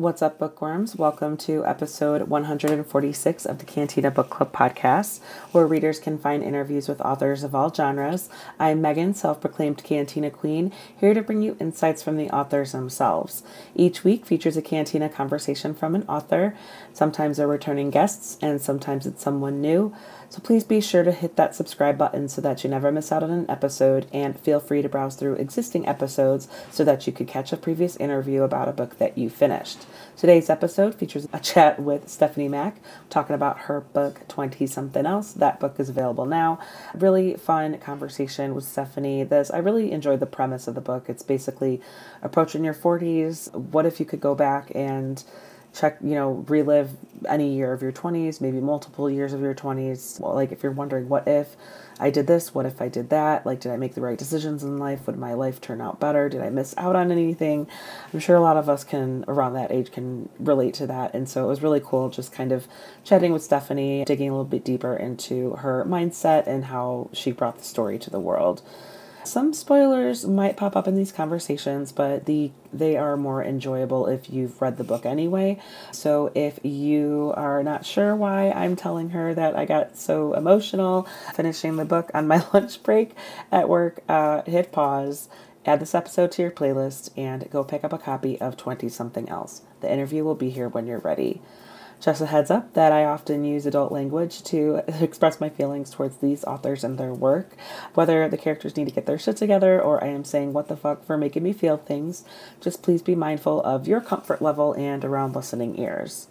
What's up, bookworms? Welcome to episode 146 of the Cantina Book Club podcast, where readers can find interviews with authors of all genres. I'm Megan, self-proclaimed Cantina Queen, here to bring you insights from the authors themselves. Each week features a Cantina conversation from an author. Sometimes they're returning guests, and sometimes it's someone new. So please be sure to hit that subscribe button so that you never miss out on an episode, and feel free to browse through existing episodes so that you could catch a previous interview about a book that you finished. Today's episode features a chat with Stephanie Mack, talking about her book 20 Something Else. That book is available now. Really fun conversation with Stephanie. I really enjoyed the premise of the book. It's basically approaching your 40s. What if you could go back and relive any year of your 20s, maybe multiple years of your 20s. Well, like if you're wondering, what if I did this? What if I did that? Like, did I make the right decisions in life? Would my life turn out better? Did I miss out on anything? I'm sure a lot of us around that age can relate to that. And so it was really cool just kind of chatting with Stephanie, digging a little bit deeper into her mindset and how she brought the story to the world. Some spoilers might pop up in these conversations, but they are more enjoyable if you've read the book anyway. So if you are not sure why I'm telling her that I got so emotional finishing the book on my lunch break at work, hit pause, add this episode to your playlist, and go pick up a copy of 20 Something Else. The interview will be here when you're ready. Just a heads up that I often use adult language to express my feelings towards these authors and their work. Whether the characters need to get their shit together or I am saying what the fuck for making me feel things, just please be mindful of your comfort level and around listening ears.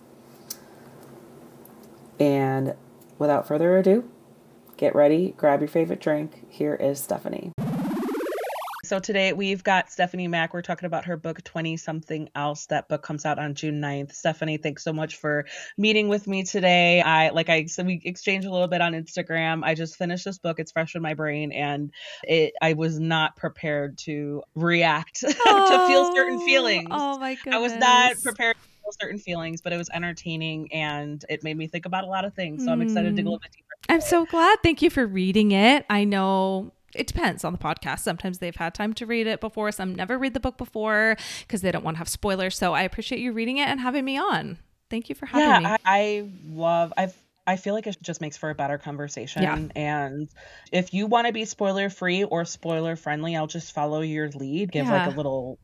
And without further ado, get ready, grab your favorite drink. Here is Stephanie. So today we've got Stephanie Mack. We're talking about her book, 20 Something Else. That book comes out on June 9th. Stephanie, thanks so much for meeting with me today. We exchanged a little bit on Instagram. I just finished this book. It's fresh in my brain, and I was not prepared to react to feel certain feelings. Oh my goodness. I was not prepared to feel certain feelings, but it was entertaining and it made me think about a lot of things. So I'm excited to dig a little bit deeper. I'm so glad. Thank you for reading it. I know it depends on the podcast. Sometimes they've had time to read it before. Some never read the book before because they don't want to have spoilers. So I appreciate you reading it and having me on. Thank you for having me. I feel like it just makes for a better conversation. Yeah. And if you want to be spoiler free or spoiler friendly, I'll just follow your lead. Give like a little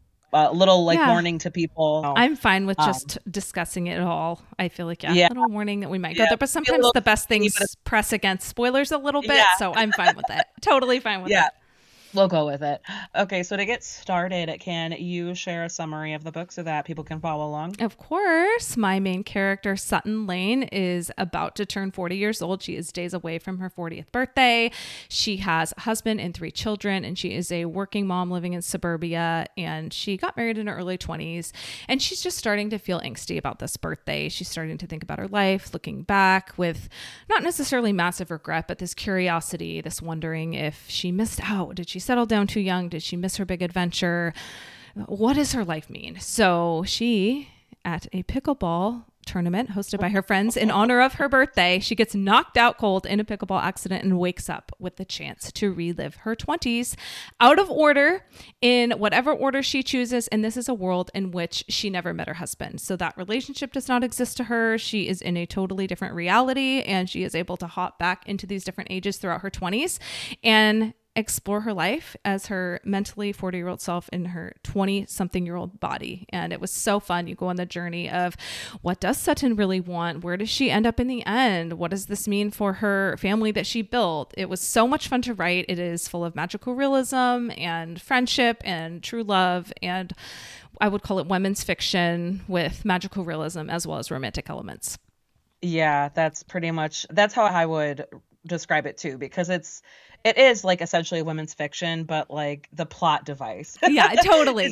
warning to people. I'm fine with just discussing it all. I feel like, a little warning that we might go there. But sometimes the best things press against spoilers a little bit. Yeah. So I'm fine with it. Totally fine with it. We'll go with it. Okay, so to get started, can you share a summary of the book so that people can follow along? Of course. My main character, Sutton Lane, is about to turn 40 years old. She is days away from her 40th birthday. She has a husband and 3 children, and she is a working mom living in suburbia, and she got married in her early 20s, and she's just starting to feel angsty about this birthday. She's starting to think about her life, looking back with not necessarily massive regret, but this curiosity, this wondering if she missed out. Did she settle down too young? Did she miss her big adventure? What does her life mean? So she, at a pickleball tournament hosted by her friends in honor of her birthday, she gets knocked out cold in a pickleball accident and wakes up with the chance to relive her 20s out of order in whatever order she chooses. And this is a world in which she never met her husband. So that relationship does not exist to her. She is in a totally different reality, and she is able to hop back into these different ages throughout her 20s and explore her life as her mentally 40-year-old self in her 20-something-year-old body. And it was so fun. You go on the journey of, what does Sutton really want? Where does she end up in the end? What does this mean for her family that she built? It was so much fun to write. It is full of magical realism and friendship and true love, and I would call it women's fiction with magical realism as well as romantic elements. Yeah, that's how I would describe it too, because it is like essentially women's fiction, but like the plot device. Yeah, totally.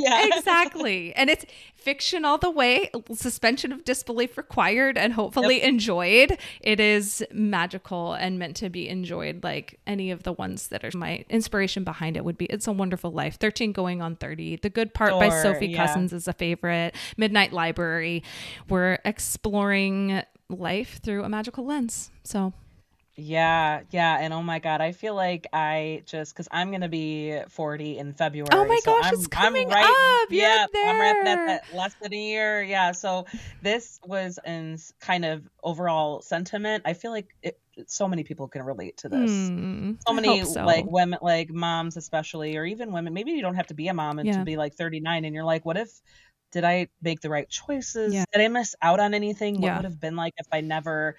Exactly. And it's fiction all the way, suspension of disbelief required and hopefully enjoyed. It is magical and meant to be enjoyed, like any of the ones that are my inspiration behind it would be It's a Wonderful Life, 13 Going on 30, The Good Part by Sophie Cousins is a favorite, Midnight Library. We're exploring life through a magical lens. So Yeah, yeah, and oh my God, I feel like I just because I'm gonna be 40 in Oh February, my so gosh, it's I'm coming right, up. You're yeah, I'm wrapping up there. at less than a year, yeah. So this was in kind of overall sentiment. I feel like so many people can relate to this. So I many hope like so. women, like moms especially, or even women. Maybe you don't have to be a mom and to Yeah. be like 39, and you're like, what if did I make the right Yeah. choices? Did I miss out on anything? What Yeah. would have been like if I never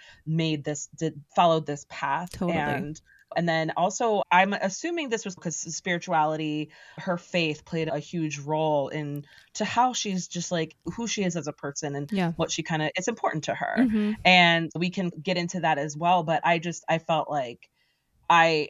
followed this path? Totally. And then also I'm assuming this was because spirituality, her faith played a huge role in to how she's just like who she is as a person and Yeah. what she kind of it's important to her. Mm-hmm. And we can get into that as well, but I felt like I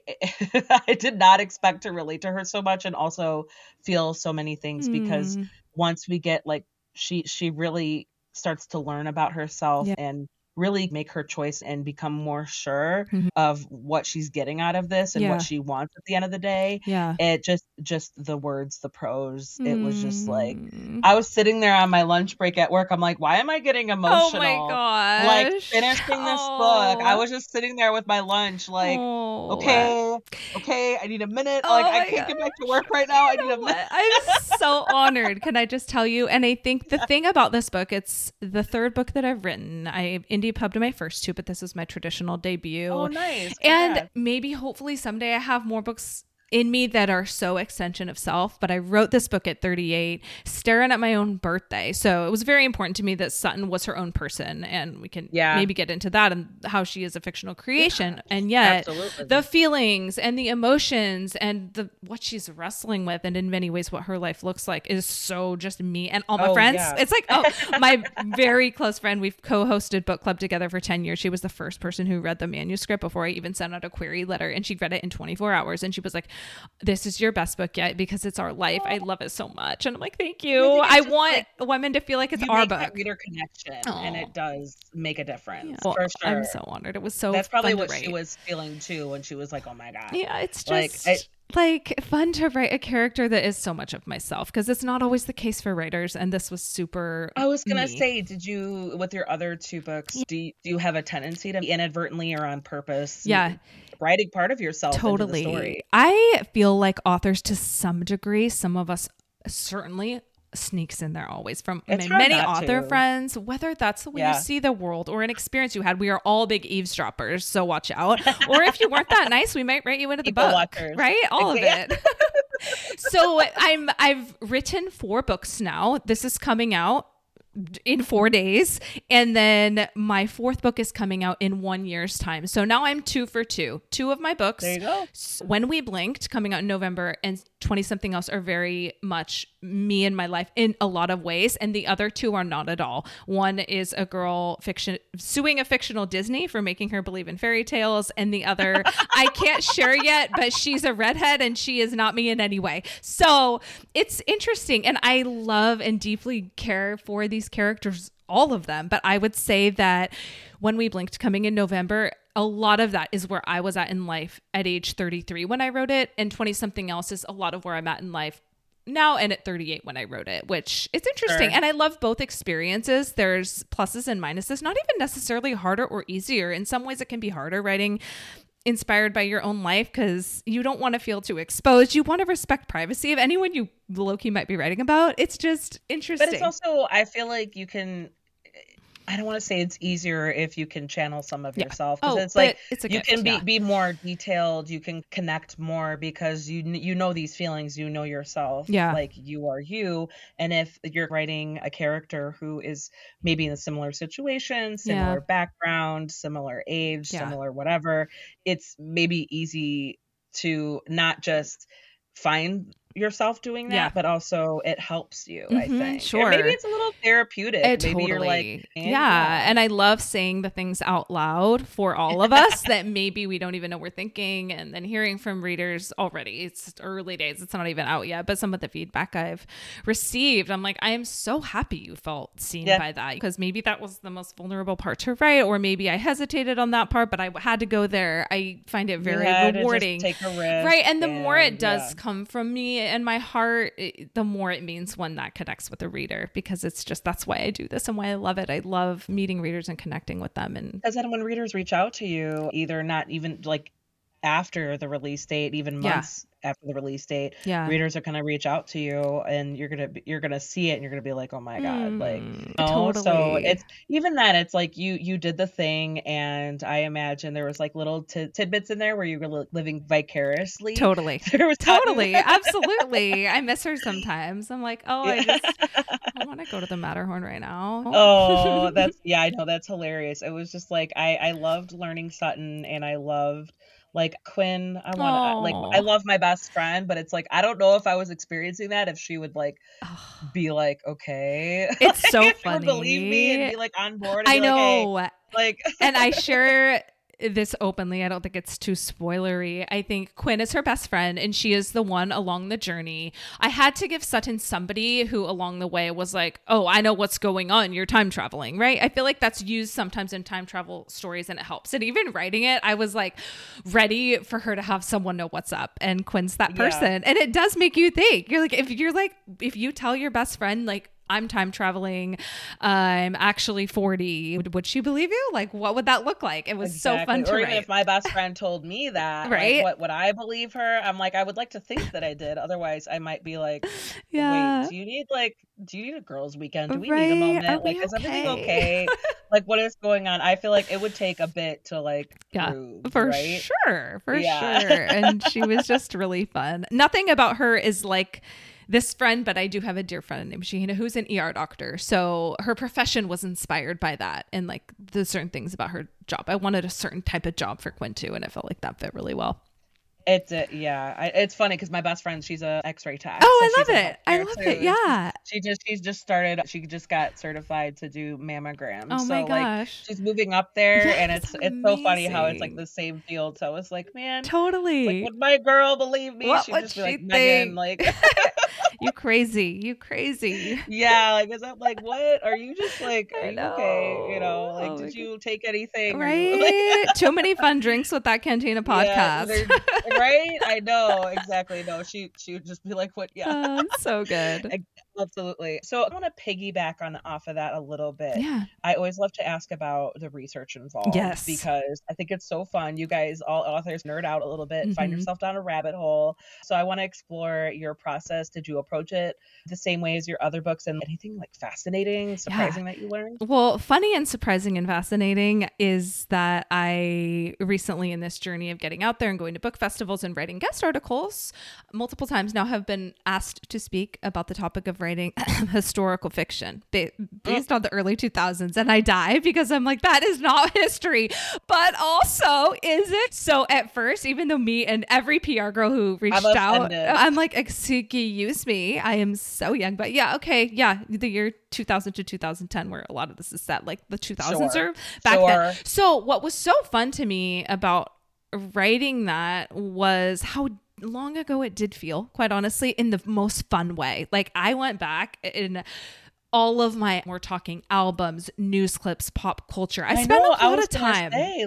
I did not expect to relate to her so much and also feel so many things because Mm. once we get like she really starts to learn about herself Yeah. and really make her choice and become more sure Mhm. of what she's getting out of this and what Yeah. she wants at the end of the day. Yeah. It just the words, the prose, it was just like Mm. I was sitting there on my lunch break at work. I'm like, why am I getting Oh my emotional? Like gosh. finishing this book. I Oh. was just sitting there with my lunch, like, Oh. okay, okay, I need a minute. Like, Oh I my can't get back to gosh. work right now. I You need a know minute. what? I'm so honored. Can I just tell you? And I think the thing about this book, it's the third book that I've written. I indie pubbed my first two, but this is my traditional debut. Oh, nice. And Congrats. maybe hopefully someday I have more books in me that are so extension of self, but I wrote this book at 38 staring at my own birthday. So it was very important to me that Sutton was her own person, and we can Yeah. maybe get into that and how she is a fictional creation. Yeah, And yet absolutely. the feelings and the emotions and the what she's wrestling with, and in many ways what her life looks like, is so just me and all my Oh, friends. yeah. It's like, oh, my very close friend, we've co-hosted book club together for 10 years. She was the first person who read the manuscript before I even sent out a query letter, and she read it in 24 hours, and she was like, this is your best book yet because it's our life. I love it so much. And I'm like, thank you. I think I it's just want like women to feel like it's you our make that book. reader connection, and Oh, it does make a difference yeah. Well, for I'm sure. so honored. It was so That's probably fun to what she write. was feeling too when she was like, "Oh my God." Yeah, it's Like, just like fun to write a character that is so much of myself, because it's not always the case for writers, and this was super I was gonna me. say, did you with your other two books, do you have a tendency to inadvertently or on purpose Yeah, writing part of yourself into the totally. story? I feel like authors, to some degree, some of us certainly, sneaks in there always from It's hard many not author to. friends, whether that's the way you Yeah. see the world or an experience you had. We are all big eavesdroppers, so watch out. Or if you weren't that nice, we might write you into the People book, watchers. right? All of Yeah. it. So I've written 4 books now. This is coming out in 4 days, and then my 4th book is coming out in 1 year's time. So now I'm 2 for 2. 2 of my books, There you go. When We Blinked, coming out in November, and 20 something else, are very much me and my life in a lot of ways, and the other 2 are not at all. One is a girl suing a fictional Disney for making her believe in fairy tales, and the other I can't share yet, but she's a redhead and she is not me in any way. So it's interesting, and I love and deeply care for these characters, all of them. But I would say that When We Blinked, coming in November, a lot of that is where I was at in life at age 33 when I wrote it, and 20 something else is a lot of where I'm at in life now and at 38 when I wrote it, which it's interesting. Sure. And I love both experiences. There's pluses and minuses, not even necessarily harder or easier. In some ways it can be harder writing inspired by your own life because you don't want to feel too exposed. You want to respect privacy of anyone you low-key might be writing about. It's just interesting. But it's also, I feel like you can, I don't want to say it's easier if you can channel some of yourself, because it's like it's a you gift, can yeah. be more detailed, you can connect more because you know these feelings, you know yourself, Yeah. like you are you. And if you're writing a character who is maybe in a similar situation, similar background, similar age, similar whatever, it's maybe easy to not just find yourself doing that, but also it helps you, I think. Sure. And maybe it's a little therapeutic. Maybe you're like, yeah. And I love saying the things out loud for all of us that maybe we don't even know we're thinking, and then hearing from readers already. It's early days. It's not even out yet, but some of the feedback I've received, I'm like, I am so happy you felt seen by that, because maybe that was the most vulnerable part to write, or maybe I hesitated on that part, but I had to go there. I find it very rewarding. Take a risk, right. And the more it does come from me in my heart, the more it means when that connects with the reader, because it's just, that's why I do this and why I love it. I love meeting readers and connecting with them. And because then when readers reach out to you, either not even like after the release date, even months after the release date, readers are going to reach out to you, and you're going to see it and you're going to be like, oh my God, like, totally. So it's even that it's like you did the thing, and I imagine there was like little tidbits in there where you were living vicariously. Totally. Totally. Absolutely. I miss her sometimes. I'm like, oh, I want to go to the Matterhorn right now. Oh, I know, that's hilarious. It was just like, I loved learning Sutton, and I loved like Quinn. I love my best friend, but it's like, I don't know if I was experiencing that, if she would like be like, okay, it's so funny, believe me, and be like on board. And I know, like, and I share this openly. I don't think it's too spoilery. I think Quinn is her best friend, and she is the one along the journey. I had to give Sutton somebody who along the way was like, oh, I know what's going on. You're time traveling, right? I feel like that's used sometimes in time travel stories, and it helps. And even writing it, I was like ready for her to have someone know what's up. And Quinn's that person. And it does make you think. You're like, if you tell your best friend, like, I'm time traveling, I'm actually 40, would she believe you? Like, what would that look like? It was so fun to Or write. even if my best friend told me that, right? Like, what would I believe her? I'm like, I would like to think that I did. Otherwise, I might be like, wait, do you need a girls' weekend? Do we need a moment? Like, is everything okay? Like, what is going on? I feel like it would take a bit to like prove, for right? sure. And she was just really fun. Nothing about her is like this friend, but I do have a dear friend named Sheena who's an ER doctor. So her profession was inspired by that, and like the certain things about her job. I wanted a certain type of job for Quinn too, and I felt like that fit really well. It's funny because my best friend, she's a X-ray tech. Oh, so I love it. Yeah. She just got certified to do mammograms. Oh my gosh. Like, she's moving up there, and it's so funny how it's like the same field. So it's like, man, totally. Like, would my girl believe me? What She'd would just be she like, think? Megan, like, you crazy. Yeah, like, is that like, what? Are you just like, are you okay? You know, like, did you take anything? Right. Too many fun drinks with that Cantina podcast. Yeah, right? I know, exactly. No, she would just be like, what? Yeah. So good. Absolutely. So I want to piggyback off of that a little bit. Yeah. I always love to ask about the research involved. Yes. Because I think it's so fun. You guys, all authors, nerd out a little bit, find yourself down a rabbit hole. So I want to explore your process. Did you approach it the same way as your other books, and anything like fascinating, surprising that you learned? Well, funny and surprising and fascinating is that I recently, in this journey of getting out there and going to book festivals and writing guest articles, multiple times now have been asked to speak about the topic of writing historical fiction based on the early 2000s. And I die because I'm like, that is not history, but also is it? So at first, even though me and every PR girl who reached out, I'm like, excuse me, I am so young, but yeah, okay. Yeah. The year 2000 to 2010, where a lot of this is set, like the 2000s are back then. So what was so fun to me about writing that was how long ago it did feel, quite honestly, in the most fun way. Like, I went back in all of we're talking albums, news clips, pop culture. I spent a lot of time.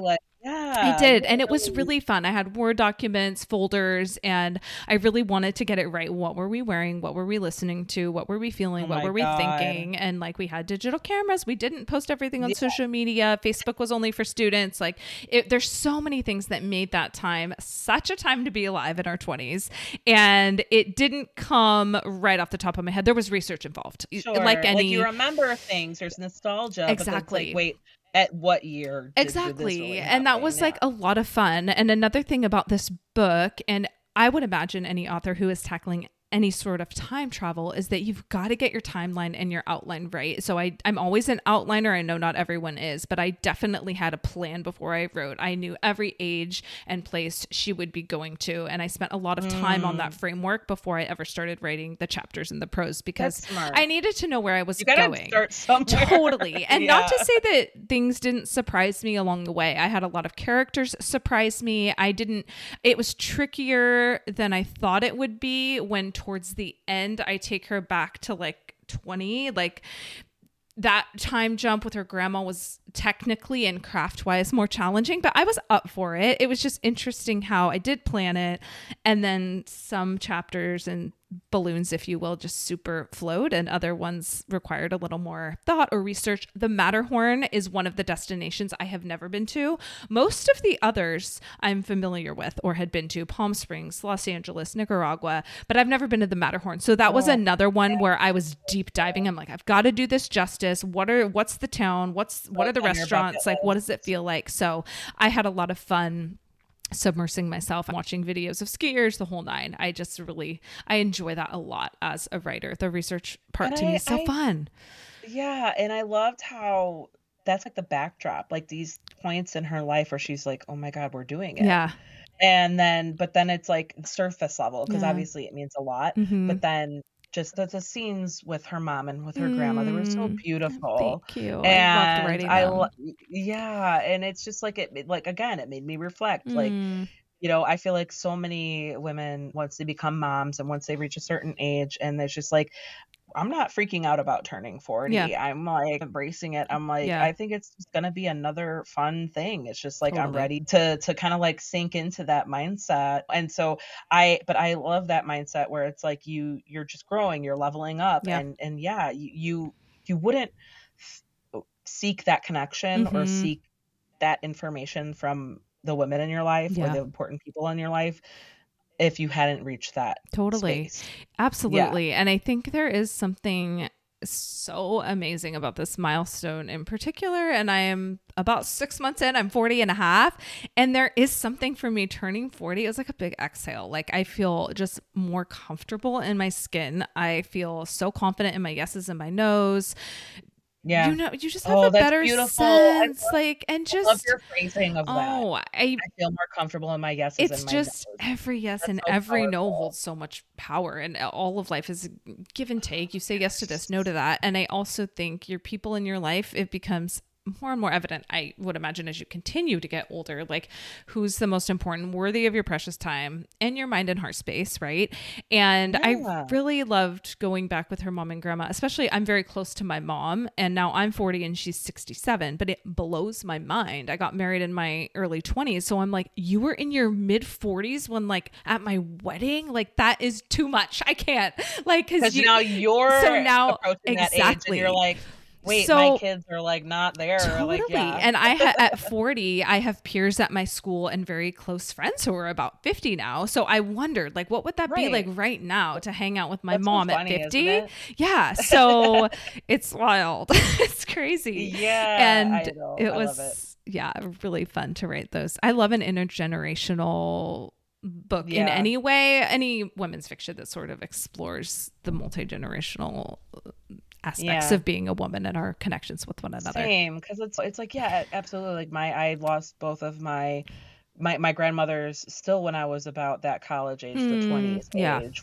Yeah, I did. And it was really fun. I had Word documents, folders, and I really wanted to get it right. What were we wearing? What were we listening to? What were we feeling? What were we thinking? And like, we had digital cameras. We didn't post everything on social media. Facebook was only for students. Like, there's so many things that made that time such a time to be alive in our 20s. And it didn't come right off the top of my head. There was research involved. Sure. Like you remember things. There's nostalgia. Exactly. But like, wait, at what year? Exactly. Really and that was like a lot of fun. And another thing about this book, and I would imagine any author who is tackling any sort of time travel, is that you've got to get your timeline and your outline right. So I'm always an outliner. I know not everyone is, but I definitely had a plan before I wrote. I knew every age and place she would be going to. And I spent a lot of time on that framework before I ever started writing the chapters and the prose, because I needed to know where I was going. Start somewhere. Totally. And not to say that things didn't surprise me along the way. I had a lot of characters surprise me. It was trickier than I thought it would be when towards the end I take her back to like 20. Like, that time jump with her grandma was technically and craft wise more challenging, but I was up for it. It was just interesting how I did plan it. And then some chapters and balloons, if you will, just super flowed, and other ones required a little more thought or research. The Matterhorn is one of the destinations I have never been to. Most of the others I'm familiar with or had been to: Palm Springs, Los Angeles, Nicaragua, but I've never been to the Matterhorn. So that was another one where I was deep diving. I'm like, I've got to do this justice. What's the town? What are the restaurants? Like, what does it feel like? So I had a lot of fun submersing myself, watching videos of skiers, the whole nine. I enjoy that a lot as a writer. The research part to me is so fun. Yeah. And I loved how that's like the backdrop, like these points in her life where she's like, oh my God, we're doing it. Yeah. But then it's like surface level, because obviously it means a lot. But then just the scenes with her mom and with her grandmother were so beautiful. Thank you. And I loved writing them. Yeah. And it's just like, again, it made me reflect. Like, I feel like so many women, once they become moms and once they reach a certain age, and there's just like, I'm not freaking out about turning 40. Yeah. I'm like embracing it. I'm like, I think it's just going to be another fun thing. It's just like, Totally. I'm ready to kind of like sink into that mindset. And so but I love that mindset where it's like you're just growing, you're leveling up. Yeah. And yeah, you wouldn't seek that connection or seek that information from the women in your life or the important people in your life if you hadn't reached that space. Absolutely. And I think there is something so amazing about this milestone in particular. And I am about 6 months in, I'm 40 and a half. And there is something for me turning 40. It was like a big exhale. Like I feel just more comfortable in my skin. I feel so confident in my yeses and my nos. Yeah. You just have a better sense. And just love your phrasing of that. I feel more comfortable in my yeses and my it's just no's. Every yes and so every powerful. No holds so much power, and all of life is give and take. You say yes to this, no to that. And I also think your people in your life, it becomes more and more evident, I would imagine, as you continue to get older, like who's the most important, worthy of your precious time and your mind and heart space, right? And I really loved going back with her mom and grandma, especially I'm very close to my mom, and now I'm 40 and she's 67, but it blows my mind. I got married in my early 20s. So I'm like, you were in your mid 40s when like at my wedding? Like that is too much. I can't. Like, because now you're approaching that age and you're like, wait, my kids are like not there. Totally. Like, yeah. And at 40, I have peers at my school and very close friends who are about 50 now. So I wondered, like, what would that be like right now to hang out with my mom at 50? Yeah. So it's wild. It's crazy. Yeah. And it was, really fun to write those. I love an intergenerational book in any way, any women's fiction that sort of explores the multi-generational aspects of being a woman and our connections with one another. Same, because it's like, yeah, absolutely. Like I lost both of my grandmothers still when I was about that college age, the 20s age,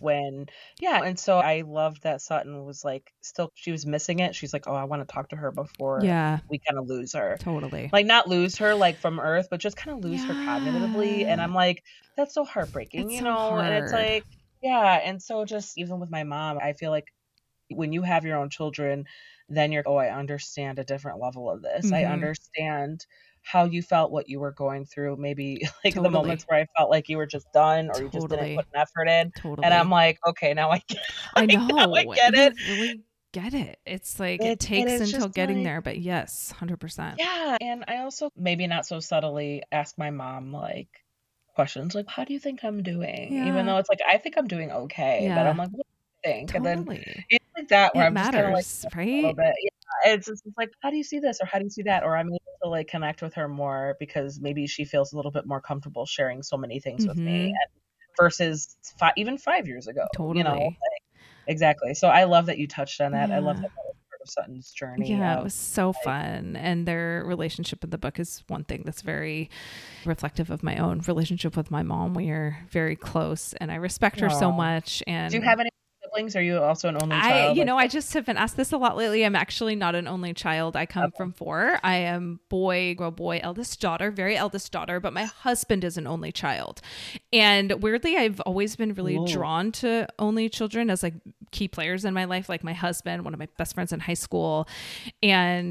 and so I loved that Sutton was like, still, she was missing it. She's like, oh, I want to talk to her before we kind of lose her. Totally. Like not lose her like from earth, but just kind of lose her cognitively. And I'm like, that's so heartbreaking, it's so hard. And it's like, and so just even with my mom, I feel like when you have your own children, then you're, I understand a different level of this. I understand how you felt, what you were going through, maybe like the moments where I felt like you were just done or you just didn't put an effort in. And I'm like, okay, now I get it. I know. I get it. Really get it. It's like it takes until getting there, but yes, 100%. Yeah. And I also maybe not so subtly ask my mom like questions like, how do you think I'm doing? Even though it's like, I think I'm doing okay. But I'm like, what do you think? Totally. And then it's like that where I'm matters, just kind of like, right? a little bit. It's just like, how do you see this? Or how do you see that? Or I'm able to like connect with her more because maybe she feels a little bit more comfortable sharing so many things with me versus even 5 years ago. Totally. Exactly. So I love that you touched on that. I love that was part of Sutton's journey. Yeah, it was so fun. And their relationship in the book is one thing that's very reflective of my own relationship with my mom. We are very close and I respect her so much. And do you have any siblings? Are you also an only child? I just have been asked this a lot lately. I'm actually not an only child. I come from 4. I am boy, eldest daughter, very eldest daughter, but my husband is an only child. And weirdly, I've always been really drawn to only children as like key players in my life, like my husband, one of my best friends in high school. And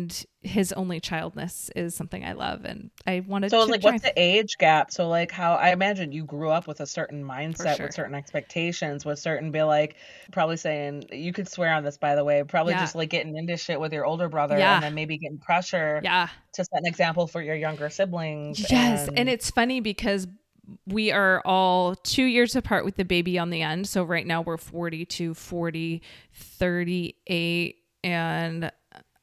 his only childness is something I love, and I wanted So to like, try. what's the age gap? So like, how I imagine you grew up with a certain mindset, sure. with certain expectations, with certain be like, probably saying you could swear on this, by the way, probably Yeah. just like getting into shit with your older brother, Yeah. and then maybe getting pressure Yeah. to set an example for your younger siblings. Yes, and it's funny because we are all 2 years apart with the baby on the end. So right now we're 42, 40, 38, and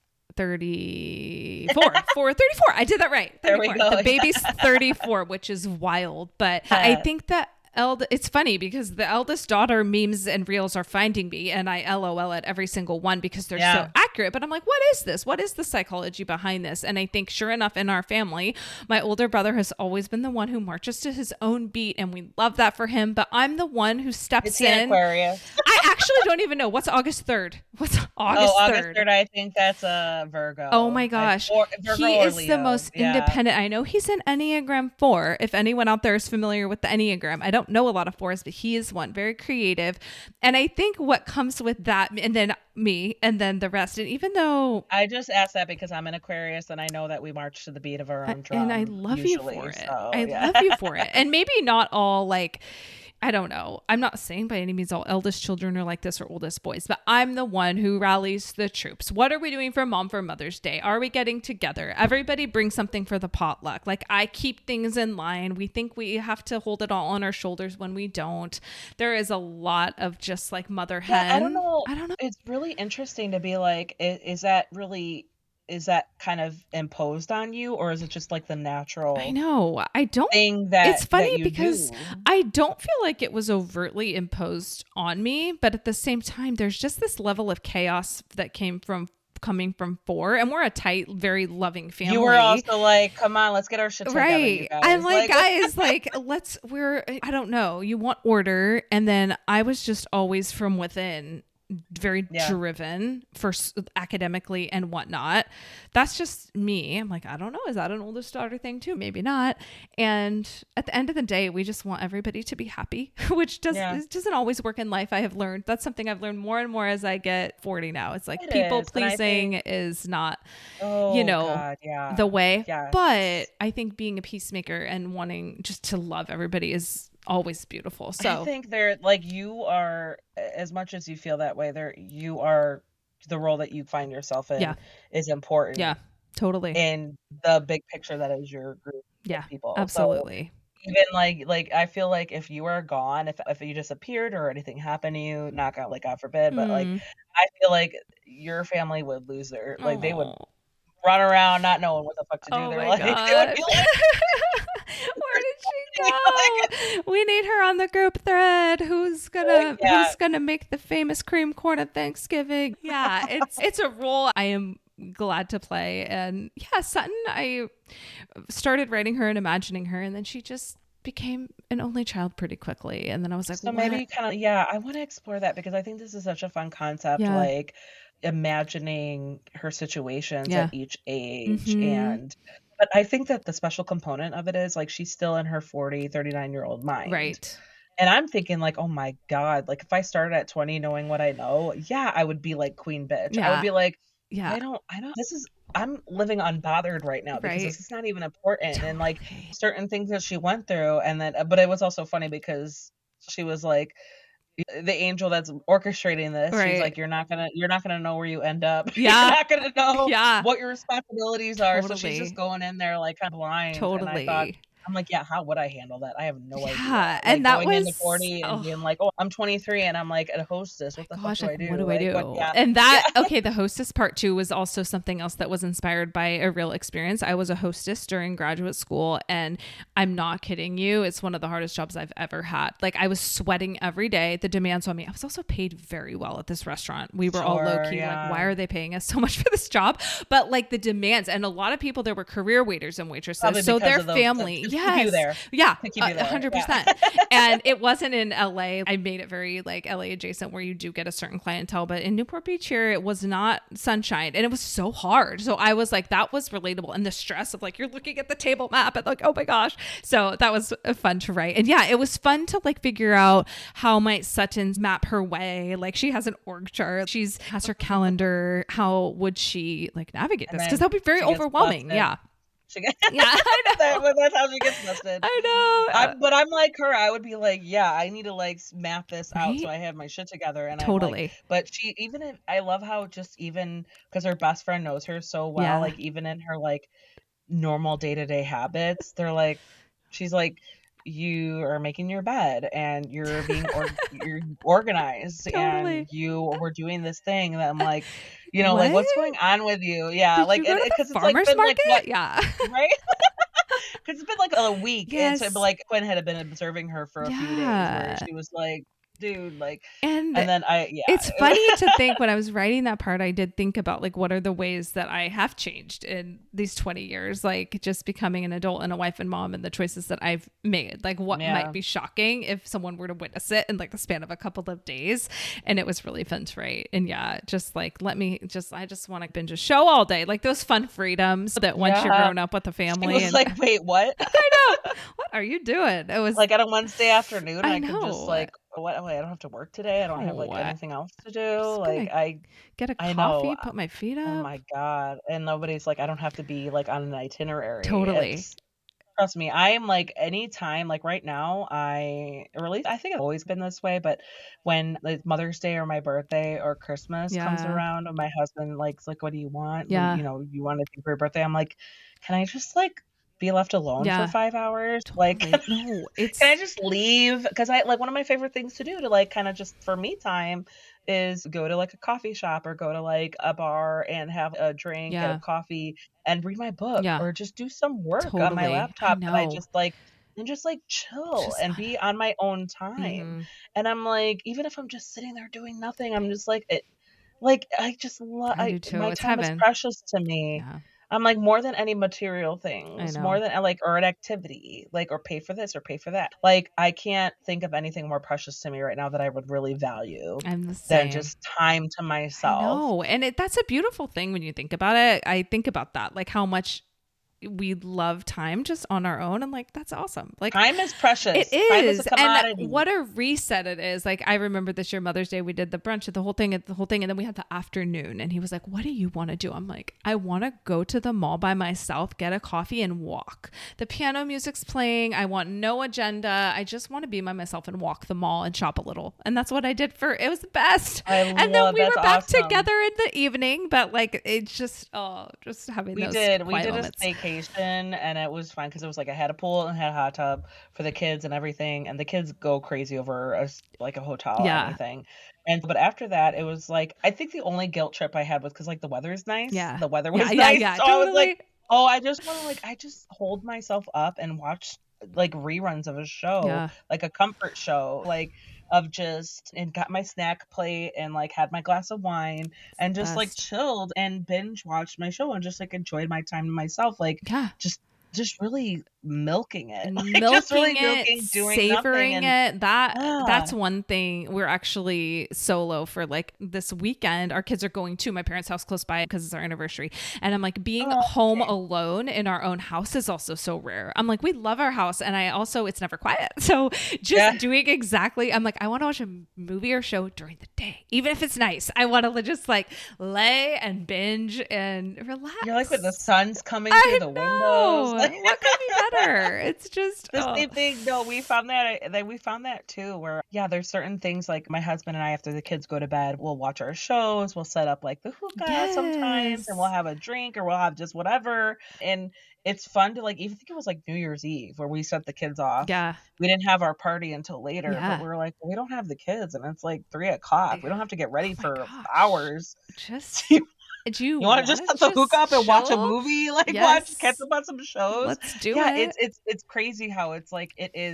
34. 34. I did that right. 34. There we go. The baby's 34, which is wild. But I think that it's funny because the eldest daughter memes and reels are finding me, and I LOL at every single one because they're so accurate. But I'm like, what is this? What is the psychology behind this? And I think sure enough, in our family, my older brother has always been the one who marches to his own beat, and we love that for him. But I'm the one who steps in. Aquarius. I actually don't even know. What's August 3rd? What's August 3rd? August 3rd, I think that's a Virgo. Oh my gosh. He is the most independent. I know he's an Enneagram 4. If anyone out there is familiar with the Enneagram, I don't know a lot of 4s, but he is one, very creative. And I think what comes with that, and then me, and then the rest. And even though I just asked that because I'm an Aquarius and I know that we march to the beat of our own drum. And I love usually, you for it. So, I love you for it. And maybe not all like, I don't know. I'm not saying by any means all eldest children are like this or oldest boys, but I'm the one who rallies the troops. What are we doing for Mom for Mother's Day? Are we getting together? Everybody brings something for the potluck. Like, I keep things in line. We think we have to hold it all on our shoulders when we don't. There is a lot of just like mother hen. Yeah, I don't know. I don't know. It's really interesting to be like, is that kind of imposed on you, or is it just like the natural I know. I don't thing that it's funny that you because do? I don't feel like it was overtly imposed on me, but at the same time, there's just this level of chaos that coming from 4, and we're a tight, very loving family. You were also like, come on, let's get our shit together, right? you guys. I'm like, guys, like, I don't know. You want order, and then I was just always from within, very driven for academically and whatnot. That's just me. I'm like, I don't know. Is that an oldest daughter thing too? Maybe not. And at the end of the day, we just want everybody to be happy, which doesn't always work in life. I have learned that's something I've learned more and more as I get 40 now. It's like people pleasing is not, the way. Yes. But I think being a peacemaker and wanting just to love everybody is always beautiful. So I think they're like, you are, as much as you feel that way, you are, the role that you find yourself in is important. Yeah, totally. In the big picture that is your group of people. Absolutely. So even like I feel like if you are gone, if you disappeared or anything happened to you, not God, like God forbid, but like I feel like your family would lose their they would run around not knowing what the fuck to do. Oh They're my like, God. they would be like, where did she go? We need her on the group thread. Who's gonna make the famous cream corn at Thanksgiving? Yeah, it's a role I am glad to play. And Sutton, I started writing her and imagining her, and then she just became an only child pretty quickly. And then I was like, so maybe kind of I want to explore that because I think this is such a fun concept. Like imagining her situations at each age. But I think that the special component of it is like she's still in her 39-year-old mind. Right. And I'm thinking like, oh my God, like if I started at 20 knowing what I know, I would be like queen bitch. I would be like, I don't, I'm living unbothered right now because this is not even important. Totally. And like certain things that she went through. And then, but it was also funny because she was like, the angel that's orchestrating this, she's like, you're not gonna know where you end up. You're not gonna know what your responsibilities are. So she's just going in there like kind of blind. Totally. And I thought, I'm like, how would I handle that? I have no idea. Like, and that going was into 40 and being like, oh, I'm 23 and I'm like a hostess. What the fuck do I do? What do I do? And that okay, the hostess part 2 was also something else that was inspired by a real experience. I was a hostess during graduate school, and I'm not kidding you, it's one of the hardest jobs I've ever had. Like I was sweating every day. The demands on me. I was also paid very well at this restaurant. We were all low key like, why are they paying us so much for this job? But like the demands, and a lot of people there were career waiters and waitresses, so their family. Yes. you there. Yeah. To keep you there. 100%. Yeah. And it wasn't in LA. I made it very like LA adjacent where you do get a certain clientele, but in Newport Beach here, it was not sunshine and it was so hard. So I was like, that was relatable. And the stress of like, you're looking at the table map and like, oh my gosh. So that was fun to write. And yeah, it was fun to like figure out how might Sutton map her way. Like she has an org chart. She's has her calendar. How would she like navigate this? Because that would be very overwhelming. Yeah. Yeah, I know. that's how she gets busted. I know. But I'm like her. I would be like, yeah, I need to like map this out Right? so I have my shit together. And Totally. I'm like, but she even if I love how just even because her best friend knows her so well, Yeah. like even in her like normal day-to-day habits, they're like, she's like, you are making your bed and you're being you're organized Totally. and you were doing this thing that I'm like, you know, like what's What? going on with you? Yeah, Did like you go to the because it's like farmer's been market? like what, Yeah. right? Because it's been like a week, Yes. and so like Quinn had been observing her for a few days, where Yeah. she was like, "Dude, like," And and then it's funny to think when I was writing that part, I did think about like, what are the ways that I have changed in these 20 years, like just becoming an adult and a wife and mom and the choices that I've made, like what Yeah. might be shocking if someone were to witness it in like the span of a couple of days. And it was really fun to write. And yeah, just like, I just want to binge a show all day. Like those fun freedoms that once you're Yeah. grown up with a She family. was And like, "Wait, what?" I know. What are you doing? It was Like on a Wednesday afternoon, I I could know. just like, "What? Wait, I don't have to work today. I don't have like No. anything else to do." Just Like gonna get a I coffee, know. put my feet up. Oh my god! And nobody's like, I don't have to be like on an itinerary. Totally. Trust me, I am like anytime, like right now, or at least I think I've always been this way, but when like Mother's Day or my birthday or Christmas comes Yeah. around and my husband likes like, what do you want? Yeah. You know, you want anything for your birthday? I'm like, can I just like be left alone Yeah. for 5 hours? Like, Totally. No, it's can I just leave? Because I like one of my favorite things to do to like kind of just for me time is go to like a coffee shop or go to like a bar and have a drink and Yeah. a coffee and read my book Yeah. or just do some work on Totally. my I laptop that I know. just like and just like chill Just and be on my own time. Mhm. And I'm like, even if I'm just sitting there doing nothing, I'm just like it like I just love I do too. my It's time is heaven. precious to me. Yeah. I'm like more than any material I things, know. more than like or an activity, like or pay for this or pay for that. Like I can't think of anything more precious to me right now that I would really value I'm the than same. just time to I myself. know. And that's a beautiful thing when you think about it. I think about that, like how much we love time just on our own. And like, that's awesome. Like Time is precious. it Time is is. a commodity. And what a reset it is. Like I remember this year, Mother's Day, we did the brunch, the whole thing. And then we had the afternoon and he was like, what do you want to do? I'm like, I want to go to the mall by myself, get a coffee and walk. The piano music's playing. I want no agenda. I just want to be by myself and walk the mall and shop a little. And that's what I did it was the best. And then we were that's back awesome. together in the evening, but like, it's just having We those did quiet a moments. staycation and it was fun because it was like I had a pool and had a hot tub for the kids and everything, and the kids go crazy over like a hotel Yeah. or anything. And but after that, it was like I think the only guilt trip I had was because like the weather's nice. Yeah. The weather was Yeah, nice. yeah, So I was totally. like, oh, I just want to like I just hold myself up and watch like reruns of a show, Yeah. like a comfort show, like of just and got my snack plate and like had my glass of wine and just like Best. chilled and binge watched my show and just like enjoyed my time to myself, like Yeah. just really milking it, like Milking just really it, milking, doing savoring nothing, and it. That's yeah. one thing. We're actually solo for like this weekend. Our kids are going to my parents' house close by because it's our anniversary. And I'm like, being Oh, home okay. alone in our own house is also so rare. I'm like, we love our house, and I also it's never quiet. So just Yeah. doing exactly. I'm like, I want to watch a movie or show during the day, even if it's nice. I want to just like lay and binge and relax. You're like with the sun's coming I through the know. windows. Like, What could be better? It's just the oh. same thing. No, we found that too. Where yeah, there's certain things like my husband and I, after the kids go to bed, we'll watch our shows. We'll set up like the hookah sometimes, and we'll Yes. have a drink or we'll have just whatever. And it's fun to like. Even think it was like New Year's Eve where we set the kids off. Yeah. We didn't have our party until later, Yeah. but we were like, well, we don't have the kids, and it's like 3 o'clock. We don't have to get ready Oh my for gosh. hours. Just You do you want to just set the hook up and watch a chill? movie, like Yes. catch up on some shows. Let's do Yeah, it. it's crazy how it's like it is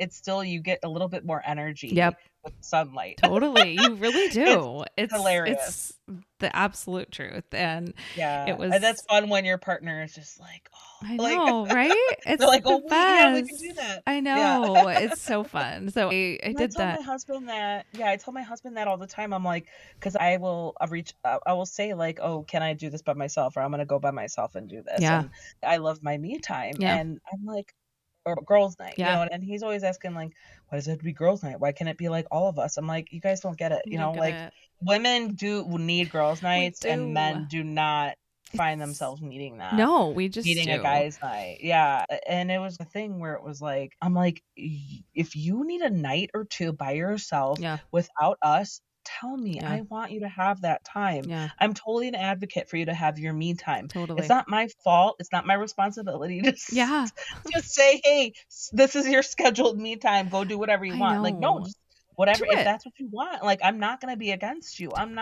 it's still, you get a little bit more energy Yep. with sunlight. Totally. You really do. It's hilarious. It's the absolute truth. And Yeah. it was, And that's fun when your partner is just like, oh, I like, know, right? It's they're like, the oh, wait, yeah, we can best. do that. I Yeah. know. It's so fun. So I And did tell that. my husband that, I tell my husband that all the time. I'm like, because I will I will say like, oh, can I do this by myself? Or I'm going to go by myself and do this. Yeah. And I love my me time. Yeah. And I'm like, or girls' night, you Yeah. know, and he's always asking like, why does it have to be girls' night? Why can't it be like all of us? I'm like, you guys don't get it. You know, like women do need girls' nights and men do not find themselves needing that. No, we just needing do. a guy's night. Yeah. And it was a thing where it was like, I'm like, if you need a night or two by yourself without us, tell me. I want you to have that time. Yeah. I'm totally an advocate for you to have your me time. Totally. It's not my fault. It's not my responsibility to just say, hey, this is your scheduled me time. Go do whatever you want. Like, no, just whatever. If that's what you want, like, I'm not going to be against you. I'm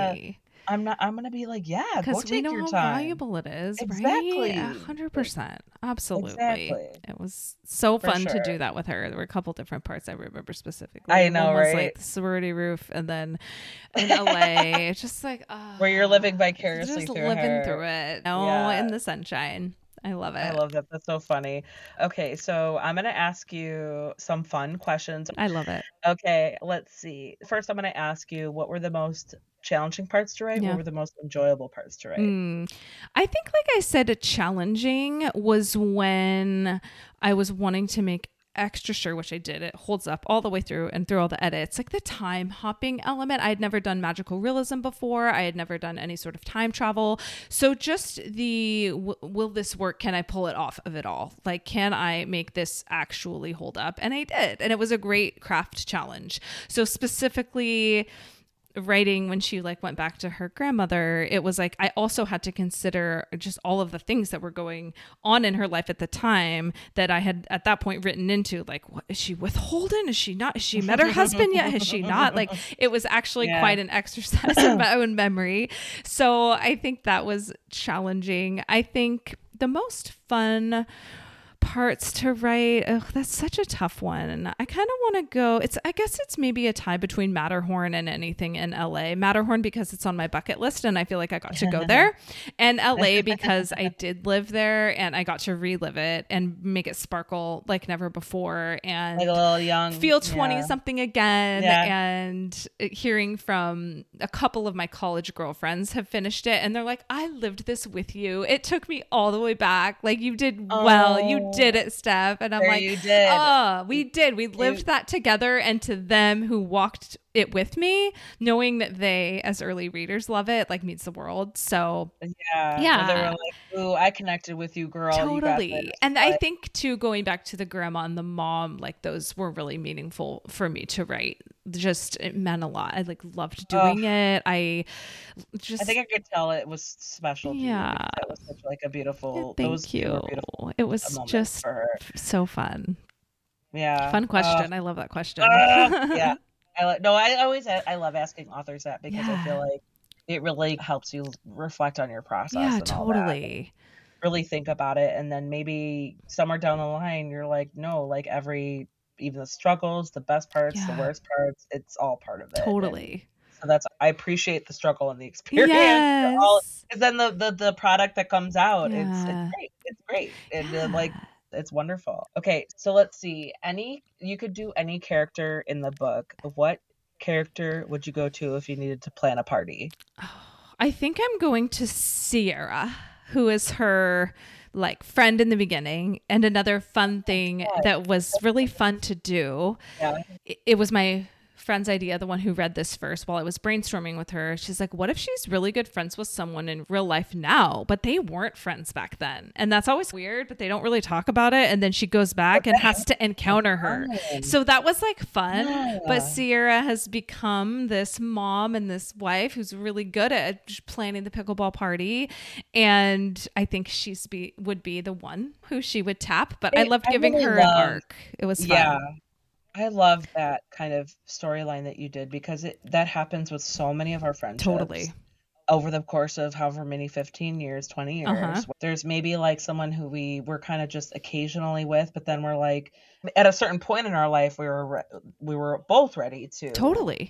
gonna be like, yeah, go take your time. Because we know how valuable it is, exactly. Right? 100%. Absolutely. Exactly. It was so fun to do that with her. There were a couple different parts I remember specifically. I know, One was right? like the sorority roof, and then in LA, it's just like, where you're living vicariously just through living her. through it. No, in the sunshine. I love it. I love that. That's so funny. Okay, so I'm going to ask you some fun questions. I love it. Okay, let's see. First, I'm going to ask you, what were the most challenging parts to write? What were the most enjoyable parts to write? I think, like I said, challenging was when I was wanting to make extra sure, which I did, it holds up all the way through and through all the edits, like the time hopping element. I had never done magical realism before. I had never done any sort of time travel. So just the will this work? Can I pull it off of it all? Like, can I make this actually hold up? And I did. And it was a great craft challenge. So specifically writing when she like went back to her grandmother, it was like I also had to consider just all of the things that were going on in her life at the time that I had at that point written into, like, what is she withholding? Is she not? Has she met her husband yet? Has she not? Like, it was actually quite an exercise in my own memory. So I think that was challenging. I think the most fun parts to write, that's such a tough one. I kind of want to go, I guess it's maybe a tie between Matterhorn and anything in LA. Matterhorn because it's on my bucket list and I feel like I got to go there, and LA because I did live there and I got to relive it and make it sparkle like never before, and like a little young, feel 20 something again. And hearing from a couple of my college girlfriends have finished it and they're like, I lived this with you. It took me all the way back. Like, you did well. You did it, Steph. And I'm like, you did. Oh, we did. We lived that together. And to them who walked it with me, knowing that they, as early readers, love it, like, means the world. So yeah. They were like, ooh, I connected with you, girl. Totally. And I think too, going back to the grandma and the mom, like, those were really meaningful for me to write. Just, it meant a lot. I like loved doing it. I think I could tell it was special to you. It was such like a beautiful, thank you. It was just so fun. Yeah. Fun question. I love that question. Yeah. I love asking authors that because I feel like it really helps you reflect on your process. Yeah, and all totally. That. Really think about it. And then maybe somewhere down the line, you're like, no, like even the struggles, the best parts, the worst parts, it's all part of it. Totally. And so I appreciate the struggle and the experience. Yes. Because then the product that comes out, it's great. It's great. And it's wonderful. Okay, so let's see. You could do any character in the book. What character would you go to if you needed to plan a party? I think I'm going to Sierra, who is her like friend in the beginning. And another fun thing that was really fun to do. Yeah. It was my friend's idea, the one who read this first while I was brainstorming with her. She's like, what if she's really good friends with someone in real life now, but they weren't friends back then? And that's always weird, but they don't really talk about it. And then she goes back and has to encounter her. So that was like fun. Yeah. But Sierra has become this mom and this wife who's really good at planning the pickleball party. And I think would be the one who she would tap, but I loved giving her an arc. It was fun. Yeah. I love that kind of storyline that you did because that happens with so many of our friendships. Totally. over the course of however many 15 years, 20 years, there's maybe like someone who we were kind of just occasionally with, but then we're like at a certain point in our life we were both ready to totally.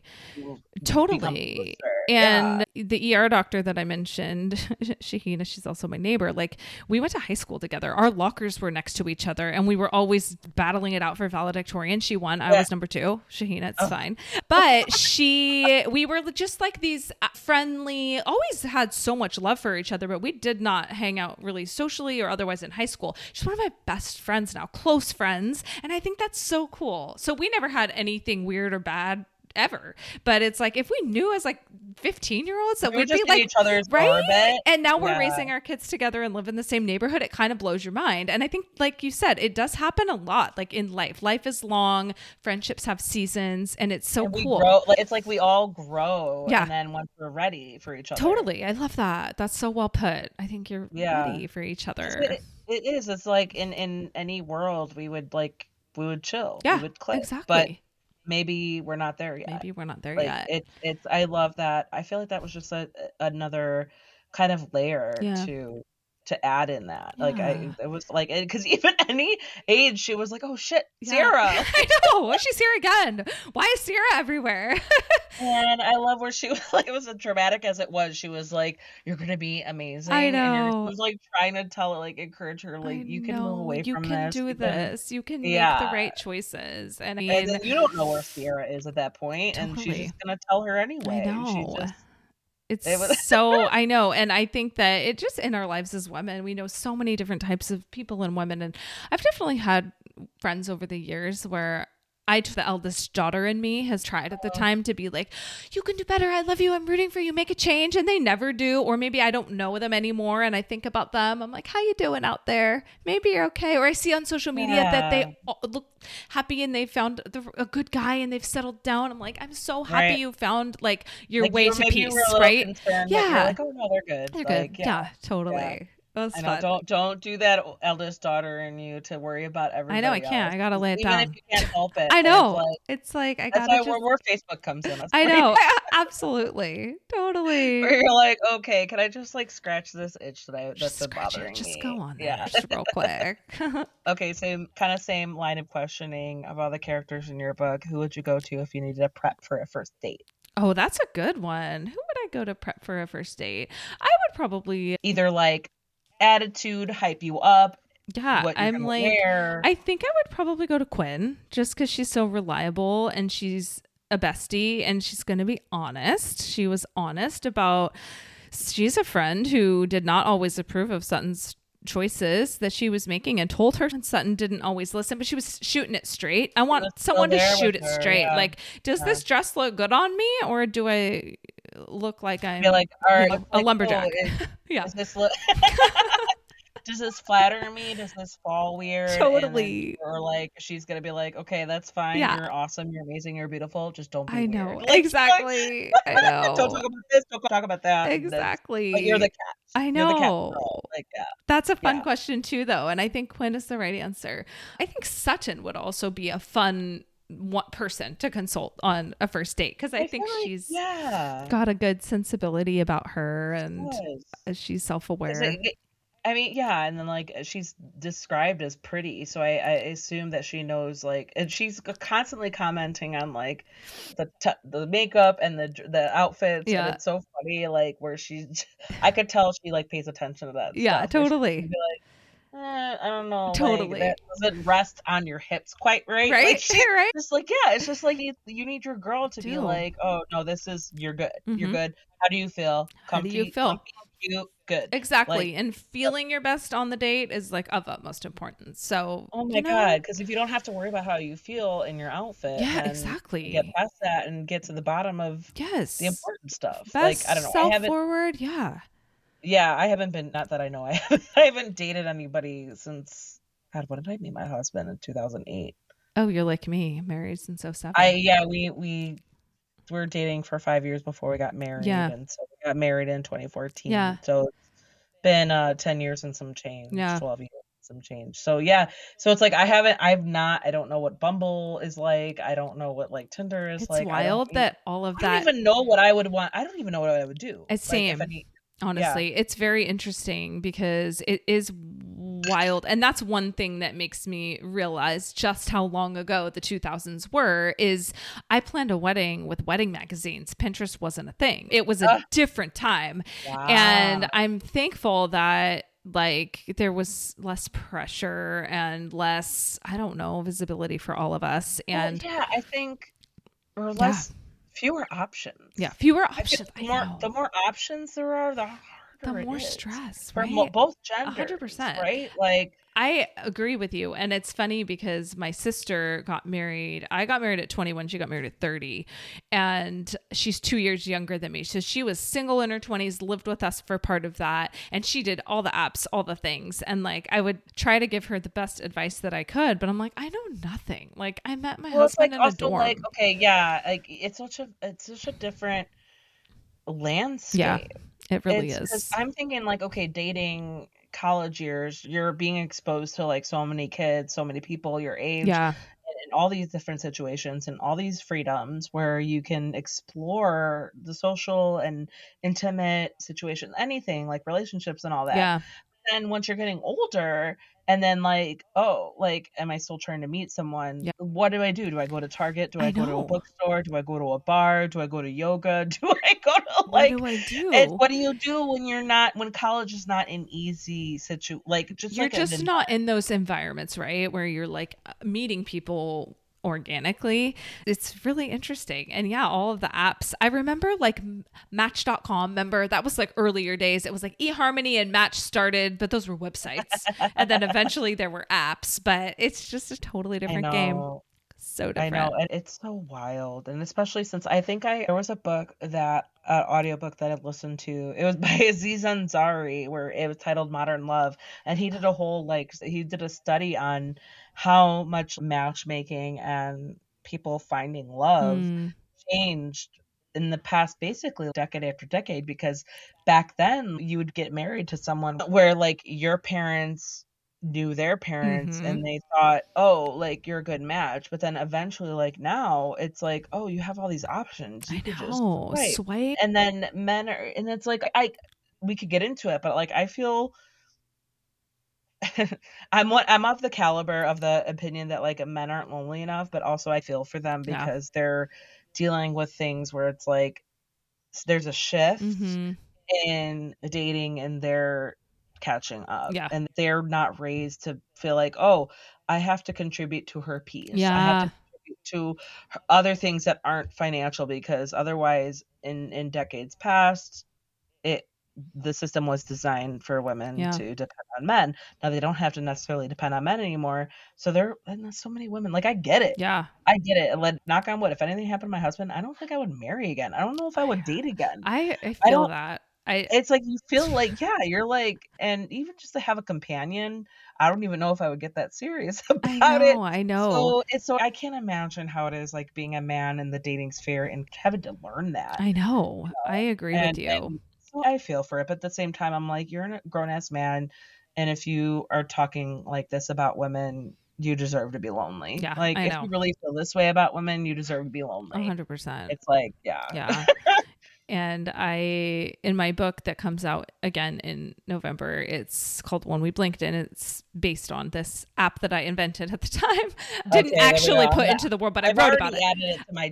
And the ER doctor that I mentioned, Shahina, she's also my neighbor. Like, we went to high school together. Our lockers were next to each other, and we were always battling it out for valedictorian. She won. I was number 2. Shahina, it's fine. But we were just like these friendly, always had so much love for each other, but we did not hang out really socially or otherwise in high school. She's one of my best friends now, close friends. And I think that's so cool. So we never had anything weird or bad ever, but it's like if we knew as like 15-year-olds that we'd be like each other's orbit. And now we're raising our kids together and live in the same neighborhood, it kind of blows your mind. And I think, like you said, it does happen a lot. Like in life is long, friendships have seasons, and it's so cool. It's like we all grow, and then once we're ready for each other. Totally, I love that. That's so well put. I think you're ready for each other. It is. It's like in any world we would chill. Yeah, we would click. Exactly. But maybe we're not there yet. Yet. It's I love that. I feel like that was just another kind of layer to add in that. Like it was like, because even any age she was like, oh shit, Sierra. I know. She's here again. Why is Sierra everywhere? And I love where she was like, it was as dramatic as it was. She was like, you're gonna be amazing. I know. And was like trying to tell her, like encourage her, like you can move away from this. You can do this. You can make the right choices. And I mean, and you don't know where Sierra is at that point, and she's just gonna tell her anyway. I know. So I know. And I think that it just in our lives as women, we know so many different types of people and women. And I've definitely had friends over the years where the eldest daughter in me has tried at the time to be like, you can do better. I love you. I'm rooting for you. Make a change. And they never do. Or maybe I don't know them anymore. And I think about them. I'm like, how you doing out there? Maybe you're okay. Or I see on social media that they look happy and they found a good guy and they've settled down. I'm like, I'm so happy you found like your way to peace, right? Yeah. You're like, oh no, they're good. They're good. Yeah, totally. Yeah. I know, don't do that, eldest daughter in you, to worry about everybody. I know, I can't. Else. I gotta lay it down. Even if you can't help it. I know. It's like I gotta. That's why Facebook comes in. I know. Absolutely. Totally. Where you're like, okay, can I just like scratch this itch that's been bothering me? Just go on there, just real quick. Okay, same line of questioning of all the characters in your book. Who would you go to if you needed to prep for a first date? Oh, that's a good one. Who would I go to prep for a first date? I would probably either like attitude, hype you up. Yeah, I'm like, I think I would probably go to Quinn just because she's so reliable and she's a bestie and she's going to be honest. She was honest about, she's a friend who did not always approve of Sutton's choices that she was making and told her, and Sutton didn't always listen, but she was shooting it straight. I want someone to shoot it straight. Yeah. Like, does this dress look good on me, or do I look like I'm a lumberjack? Yeah. Does this look does this flatter me? Does this fall weird? Totally. Or like she's gonna be like, okay, that's fine. Yeah. You're awesome. You're amazing. You're beautiful. Just don't be I know. weird. Like, exactly. I know. Don't talk about this. Don't talk about that. Exactly. But you're the cat. I know. You're the cat girl. Like, yeah. That's a fun question too, though. And I think Quinn is the right answer. I think Sutton would also be a fun person to consult on a first date, because I think she's got a good sensibility about her, and she's self-aware. I mean, yeah, and then like she's described as pretty, so I assume that she knows, like, and she's constantly commenting on like the makeup and the outfits. Yeah, and it's so funny, like where I could tell she like pays attention to that. Yeah, stuff, totally. I don't know. Totally. Like, that doesn't rest on your hips quite right. Right. Like, right. Just like, it's just like you need your girl to be like, oh no, you're good. Mm-hmm. You're good. How do you feel? Comfy, how do you feel? Comfy, good. Exactly. Like, and feeling your best on the date is like of utmost importance. So, oh my God. Because if you don't have to worry about how you feel in your outfit. Yeah, exactly. Get past that and get to the bottom of the important stuff. Best like, I don't know. Self-forward. Yeah. Yeah, I haven't been, not that I know, I haven't dated anybody since, God, when did I meet my husband? In 2008. Oh, you're like me, married since 07. We were dating for 5 years before we got married. Yeah. And so we got married in 2014. Yeah. So it's been 10 years and some change, 12 years. some change. So so it's like I don't know what Bumble is like. I don't know what like Tinder is like. It's wild that all of that. I don't even know what I would want. I don't even know what I would do. Same. Honestly, it's very interesting because it is wild. And that's one thing that makes me realize just how long ago the 2000s were is I planned a wedding with wedding magazines. Pinterest wasn't a thing. It was a different time. Wow. And I'm thankful that like there was less pressure and less, I don't know, visibility for all of us. And I think, or less, fewer options. Yeah, fewer options. The more options there are, the harder the more stress, for right? both genders, 100%, right? Like I agree with you, and it's funny because my sister got married. I got married at 21. She got married at 30, and she's 2 years younger than me. So she was single in her 20s, lived with us for part of that, and she did all the apps, all the things. And like I would try to give her the best advice that I could, but I'm like, I know nothing. Like I met my husband in a dorm. Like, okay, yeah, like it's such a different landscape. Yeah, it really is. I'm thinking like, okay, dating, college years, you're being exposed to like so many kids, so many people your age, and all these different situations and all these freedoms where you can explore the social and intimate situation, anything like relationships and all that. Yeah. And once you're getting older, and then like, oh, like, am I still trying to meet someone? Yeah. What do I do? Do I go to Target? Do I go to a bookstore? Do I go to a bar? Do I go to yoga? Do I go to like? What do I do? What do you do when college is not an easy situation? Like you're just not in those environments, right? Where you're like meeting people organically. It's really interesting. And yeah, all of the apps. I remember like Match.com, remember that was like earlier days. It was like eHarmony and Match started, but those were websites. And then eventually there were apps, but it's just a totally different game. So different. I know. And it's so wild. And especially since I think there was a book audiobook that I've listened to. It was by Aziz Ansari where it was titled Modern Love. And he did he did a study on how much matchmaking and people finding love changed in the past, basically decade after decade, because back then you would get married to someone where like your parents knew their parents and they thought, oh, like you're a good match. But then eventually, like now it's like, oh, you have all these options. You could just swipe. And then men are, and it's like, we could get into it, but like, I feel I'm of the caliber of the opinion that like men aren't lonely enough, but also I feel for them because they're dealing with things where it's like there's a shift in dating and they're catching up and they're not raised to feel like, oh, I have to contribute to her peace. I have to contribute to other things that aren't financial, because otherwise in decades past the system was designed for women to depend on men. Now they don't have to necessarily depend on men anymore. So there's so many women. Like I get it. Yeah. I get it. Like, knock on wood, if anything happened to my husband, I don't think I would marry again. I don't know if I would date again. I feel that. It's like you feel like, you're like, and even just to have a companion, I don't even know if I would get that serious about it. I know. So I can't imagine how it is like being a man in the dating sphere and having to learn that. I know. I agree with you. I feel for it, but at the same time, I'm like, you're a grown-ass man, and if you are talking like this about women, you deserve to be lonely. Yeah, like if you really feel this way about women, you deserve to be lonely. 100%. It's like, yeah. And in my book that comes out again in November, it's called When We Blinked, and it's based on this app that I invented at the time. Didn't actually put into the world, but I wrote about it. Added it to my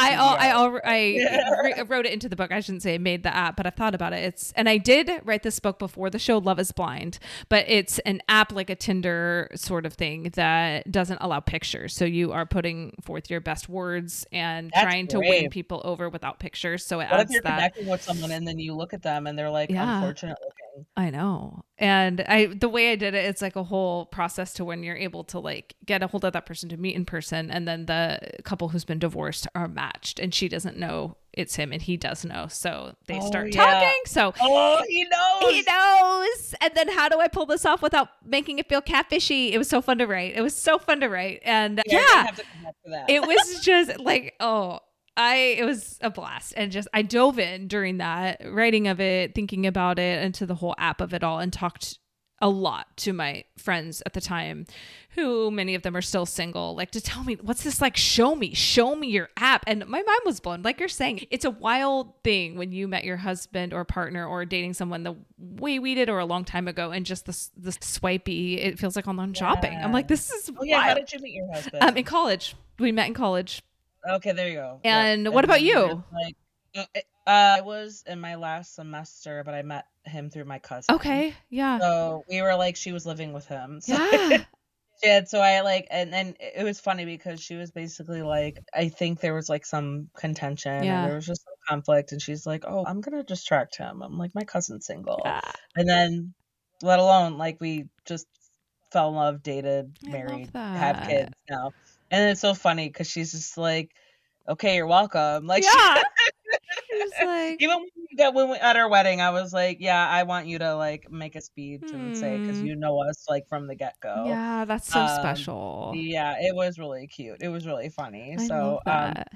I wrote it into the book. I shouldn't say I made the app, but I've thought about it. And I did write this book before the show Love is Blind, but it's an app like a Tinder sort of thing that doesn't allow pictures. So you are putting forth your best words and trying to win people over without pictures. So it adds that. With someone and then you look at them and they're like unfortunate looking. I know. And the way I did it, it's like a whole process to when you're able to like get a hold of that person to meet in person, and then the couple who's been divorced are matched and she doesn't know it's him and he does know, so they start talking. So he knows. And then how do I pull this off without making it feel catfishy? It was so fun to write. And have to come back to that. It was just like it was a blast, and just I dove in during that writing of it, thinking about it, into the whole app of it all, and talked a lot to my friends at the time, who many of them are still single, like to tell me, what's this like? Show me your app. And my mind was blown. Like you're saying, it's a wild thing when you met your husband or partner or dating someone the way we did or a long time ago, and just the swipey, it feels like online shopping. I'm like, this is wild. How did you meet your husband? In college. We met in college. Okay, there you go. And what about you? I was in my last semester, but I met him through my cousin. Okay, yeah. So we were like, she was living with him. So yeah. So I like, and it was funny because she was basically like, I think there was like some contention, and there was just some conflict, and she's like, oh, I'm gonna distract him. I'm like, my cousin's single. Yeah. And then, let alone, like, we just fell in love, dated, married, have kids now. And it's so funny because she's just like, okay, you're welcome. Like, yeah. Like, even when we at our wedding, I was like, yeah, I want you to like make a speech and say, because you know us like from the get-go. Yeah, that's so special. Yeah, it was really cute. It was really funny. I love that.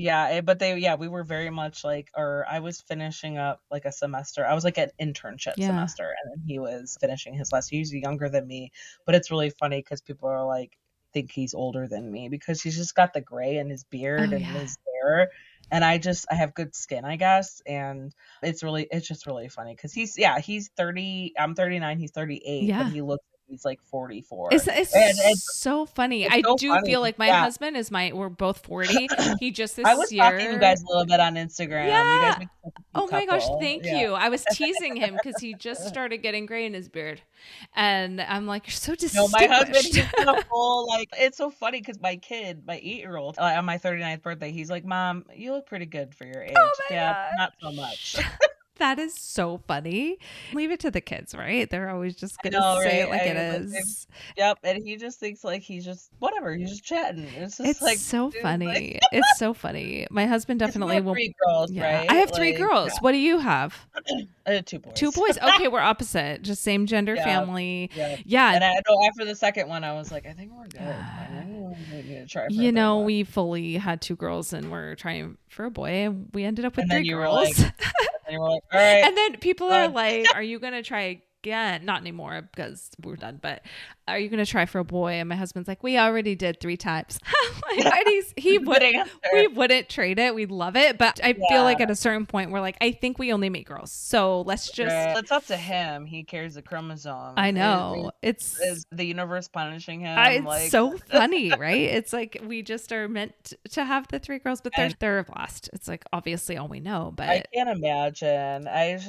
We were very much like, or I was finishing up like a semester. I was like an internship semester, and then he was finishing his last. He's younger than me, but it's really funny because people are like, think he's older than me because he's just got the gray in his beard and his hair, and I have good skin, I guess, and it's just really funny because he's 30, I'm 39, he's 38, but he looks like he's like 44. It's so funny. I do feel like my husband is we're both 40. He just this year. I was talking to you guys a little bit on Instagram. Yeah. You guys make such a oh my couple. gosh, thank you. I was teasing him because he just started getting gray in his beard, and I'm like, you're so distinguished. No, my husband, he's got a full, like, it's so funny because my kid, my 8-year-old, on my 39th birthday, he's like, Mom, you look pretty good for your age. Oh my Dad, gosh. not so much. That is so funny. Leave it to the kids, right? They're always just going to say it like it is. Yep. And he just thinks like he's just whatever. He's just chatting. It's like so funny. Like... It's so funny. My husband definitely will. 3 girls, right? I have 3 girls. Yeah. What do you have? 2 boys. 2 boys. Okay, we're opposite. Just same gender family. Yeah. And I know after the second one, I was like, I think we're good. I need to try. We fully had 2 girls, and we're trying for a boy, and we ended up with 3 girls. And you were like, all right. And then people are like, are you going to try again? Not anymore because we're done, but are you going to try for a boy? And my husband's like, we already did 3 times. We wouldn't trade it. We love it. But I feel like at a certain point, we're like, I think we only make girls. So let's just. It's up to him. He carries the chromosome. I know. Is the universe punishing him? It's so funny, right? It's like we just are meant to have the 3 girls, but they're lost. It's like obviously all we know, but I can't imagine.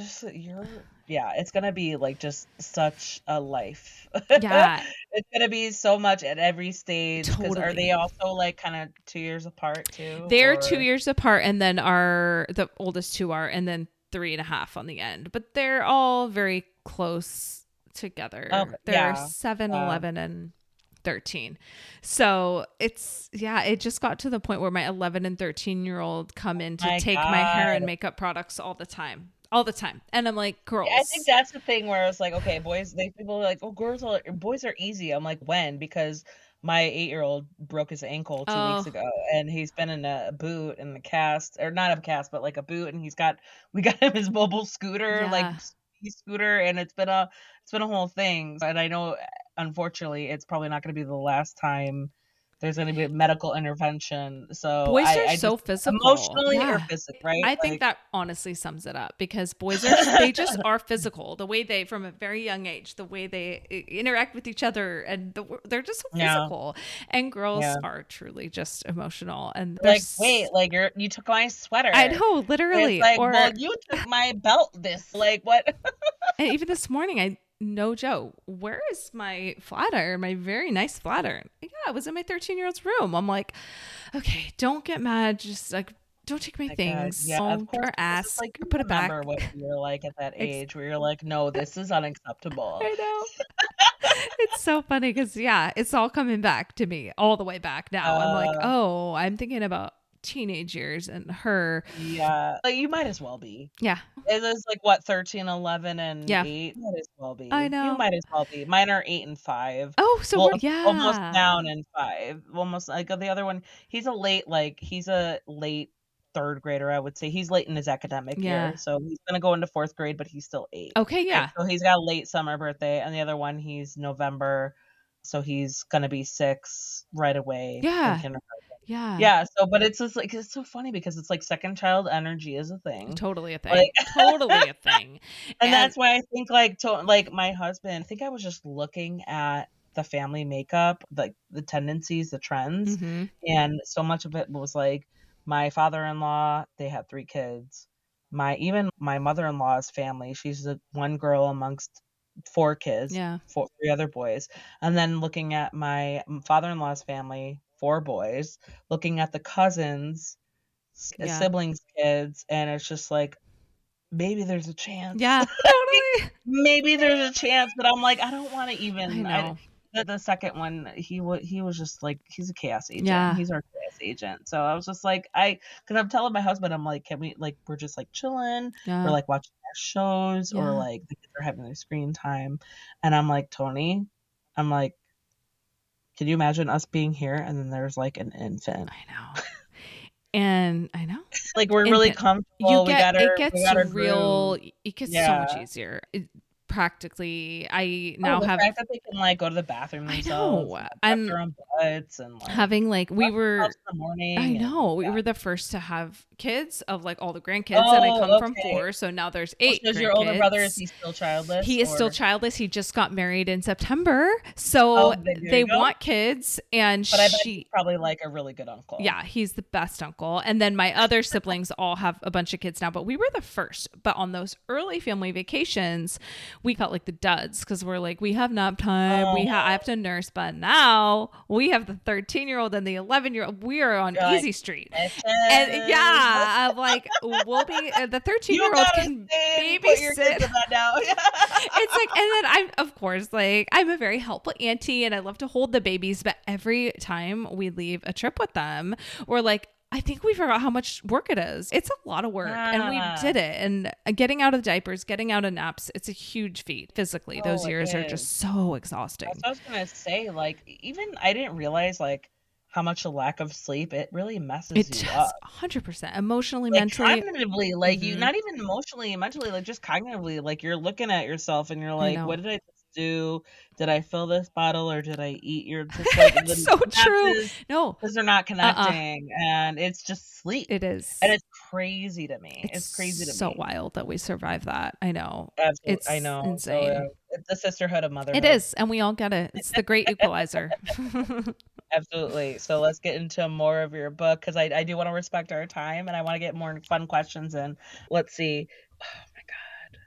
It's gonna be like just such a life. Yeah, it's gonna be so much at every stage. Because totally. Are they also like kind of 2 years apart too? They're 2 years apart, and then the oldest 2 are, and then 3.5 on the end. But they're all very close together. Okay. They're 7, 11, and 13. So it just got to the point where my 11 and 13-year-old come in to take my hair and makeup products all the time. And I'm like, girls. Yeah, I think that's the thing where it's like, okay, boys, people are like, oh, boys are easy. I'm like, when? Because my 8-year-old broke his ankle 2 weeks ago, and he's been in a boot in the cast, or not a cast, but like a boot, and we got him his mobile scooter, like scooter, and it's been a whole thing. And I know, unfortunately, it's probably not going to be the last time there's going to be a medical intervention. So boys are so physical, emotionally or physically, right? I think that honestly sums it up, because boys they just are physical. The way they, from a very young age, the way they interact with each other, and they're just so physical. And girls are truly just emotional. And like, wait, like you took my sweater. I know, literally. It's like, well, you took my belt. Like what? And even this morning, no joke, where is my flat iron, my very nice flat iron? Yeah, it was in my 13-year-old's room. I'm like, okay, don't get mad. Just like, don't take my things. Yeah, of course. Or ask, like, put it back. Remember what you're like at that age where you're like, no, this is unacceptable. I know. It's so funny because, it's all coming back to me all the way back now. I'm like, I'm thinking about teenage years and her. Yeah, like you might as well be. Yeah, it is like what, 13, 11, and 8. Might as well be. I know, you might as well be. Mine are 8 and 5. Oh, so almost down in 5. Almost like the other one. He's a late third grader, I would say. He's late in his academic year. So he's going to go into fourth grade, but he's still 8. Okay, yeah. So he's got a late summer birthday. And the other one, he's November. So he's going to be 6 right away. Yeah. Yeah. Yeah. So, but it's just like, it's so funny because it's like second child energy is a thing. Totally a thing. Like, totally a thing. And that's why I think like my husband, I think I was just looking at the family makeup, like the tendencies, the trends. Mm-hmm. And so much of it was like my father-in-law, they had 3 kids. Even my mother-in-law's family, she's the one girl amongst 4 kids, 3 other boys. And then looking at my father-in-law's family, 4 boys, looking at the cousins, siblings' kids, and it's just like, maybe there's a chance. Yeah, totally. Maybe there's a chance, but I'm like, I don't want to even. I know. The second one, he was just like, he's a chaos agent. Yeah. He's our chaos agent. So I was just like, because I'm telling my husband, I'm like, can we, like, we're just like chilling, we're like watching our shows, or like the kids are having their screen time, and I'm like, Tony, I'm like, can you imagine us being here and then there's like an infant? I know. And I know, like, we're really comfortable. It gets so much easier. Practically, I now have the fact that they can like go to the bathroom themselves, and their own butts, and like, having like we were in the morning. I know we were the first to have kids of like all the grandkids, and I come from 4, so now there's 8. Does your older brother, is he still childless? He is still childless. He just got married in September, so they want kids, and but I bet he's probably like a really good uncle. Yeah, he's the best uncle. And then my other siblings all have a bunch of kids now, but we were the first. But on those early family vacations, we felt like the duds because we're like, we have nap time. I have to nurse. But now we have the 13-year-old and the 11-year-old. We are on easy street. And I'm like, we'll be, the 13-year-old can babysit. It's like, and then I'm, of course, like, I'm a very helpful auntie and I love to hold the babies. But every time we leave a trip with them, we're like, I think we forgot how much work it is. It's a lot of work, and we did it. And getting out of diapers, getting out of naps, it's a huge feat physically. Those years are just so exhausting. That's what I was going to say. Like, even I didn't realize like how much a lack of sleep, it really messes you up. 100%. Emotionally, like, mentally. Cognitively, like you, not even emotionally, mentally, like just cognitively, like you're looking at yourself and you're like, what did I do? Did I fill this bottle or did I eat your it's so true. No, because they're not connecting, and it's just sleep. It is, and it's crazy to me. It's crazy to me. So wild that we survived that. I know. Absolutely. It's I know. insane. So, it's the sisterhood of motherhood. It is, and we all get it. It's the great equalizer. Absolutely. So let's get into more of your book, because I do want to respect our time and I want to get more fun questions in. Let's see. Oh my God.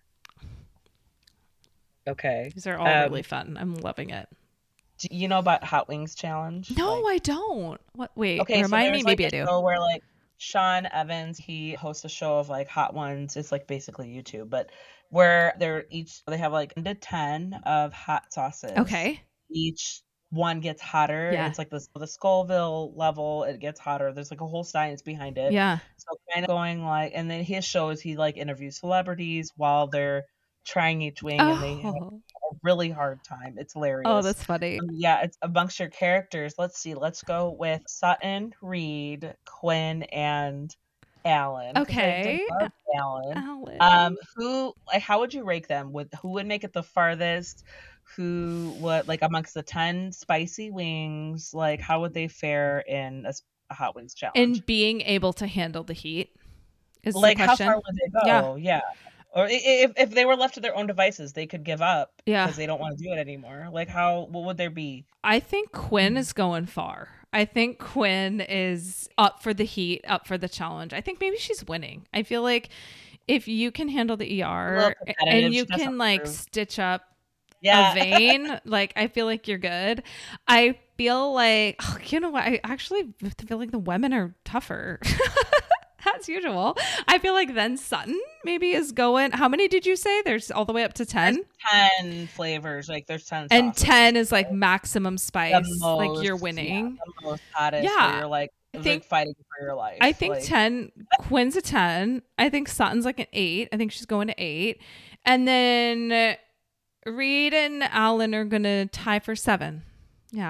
Okay. These are all really fun. I'm loving it. Do you know about Hot Wings Challenge? No, I don't. What? Wait, remind me. Maybe I do. Where like Sean Evans, he hosts a show of like hot ones. It's like basically YouTube, but where they have like 1 to 10 of hot sauces. Okay. Each one gets hotter. Yeah. It's like the Scoville level. It gets hotter. There's like a whole science behind it. Yeah. So kind of going like, and then his show is he like interviews celebrities while they're trying each wing, and they have a really hard time. It's hilarious. Oh, that's funny. Yeah, it's amongst your characters. Let's see. Let's go with Sutton, Reed, Quinn, and Alan. Okay. I love Alan. How would you rank them? Who would make it the farthest? Who would, like, amongst the 10 spicy wings, like, how would they fare in a Hot Wings Challenge? And being able to handle the heat is like, the question. How far would they go? Yeah. Or if they were left to their own devices, they could give up because they don't want to do it anymore. Like, what would there be? I think Quinn is going far. I think Quinn is up for the heat, up for the challenge. I think maybe she's winning. I feel like if you can handle the ER and you can like stitch up a vein, like, I feel like you're good. I feel like, you know what? I actually feel like the women are tougher. As usual. I feel like then Sutton maybe is going. How many did you say? There's all the way up to 10? There's 10 flavors. Like, there's 10 and sauces. 10 is like maximum spice. Like, you're winning. The most hottest. Yeah. You're like, fighting for your life. I think 10. Quinn's a 10. I think Sutton's like an 8. I think she's going to 8. And then Reed and Alan are going to tie for 7. Yeah.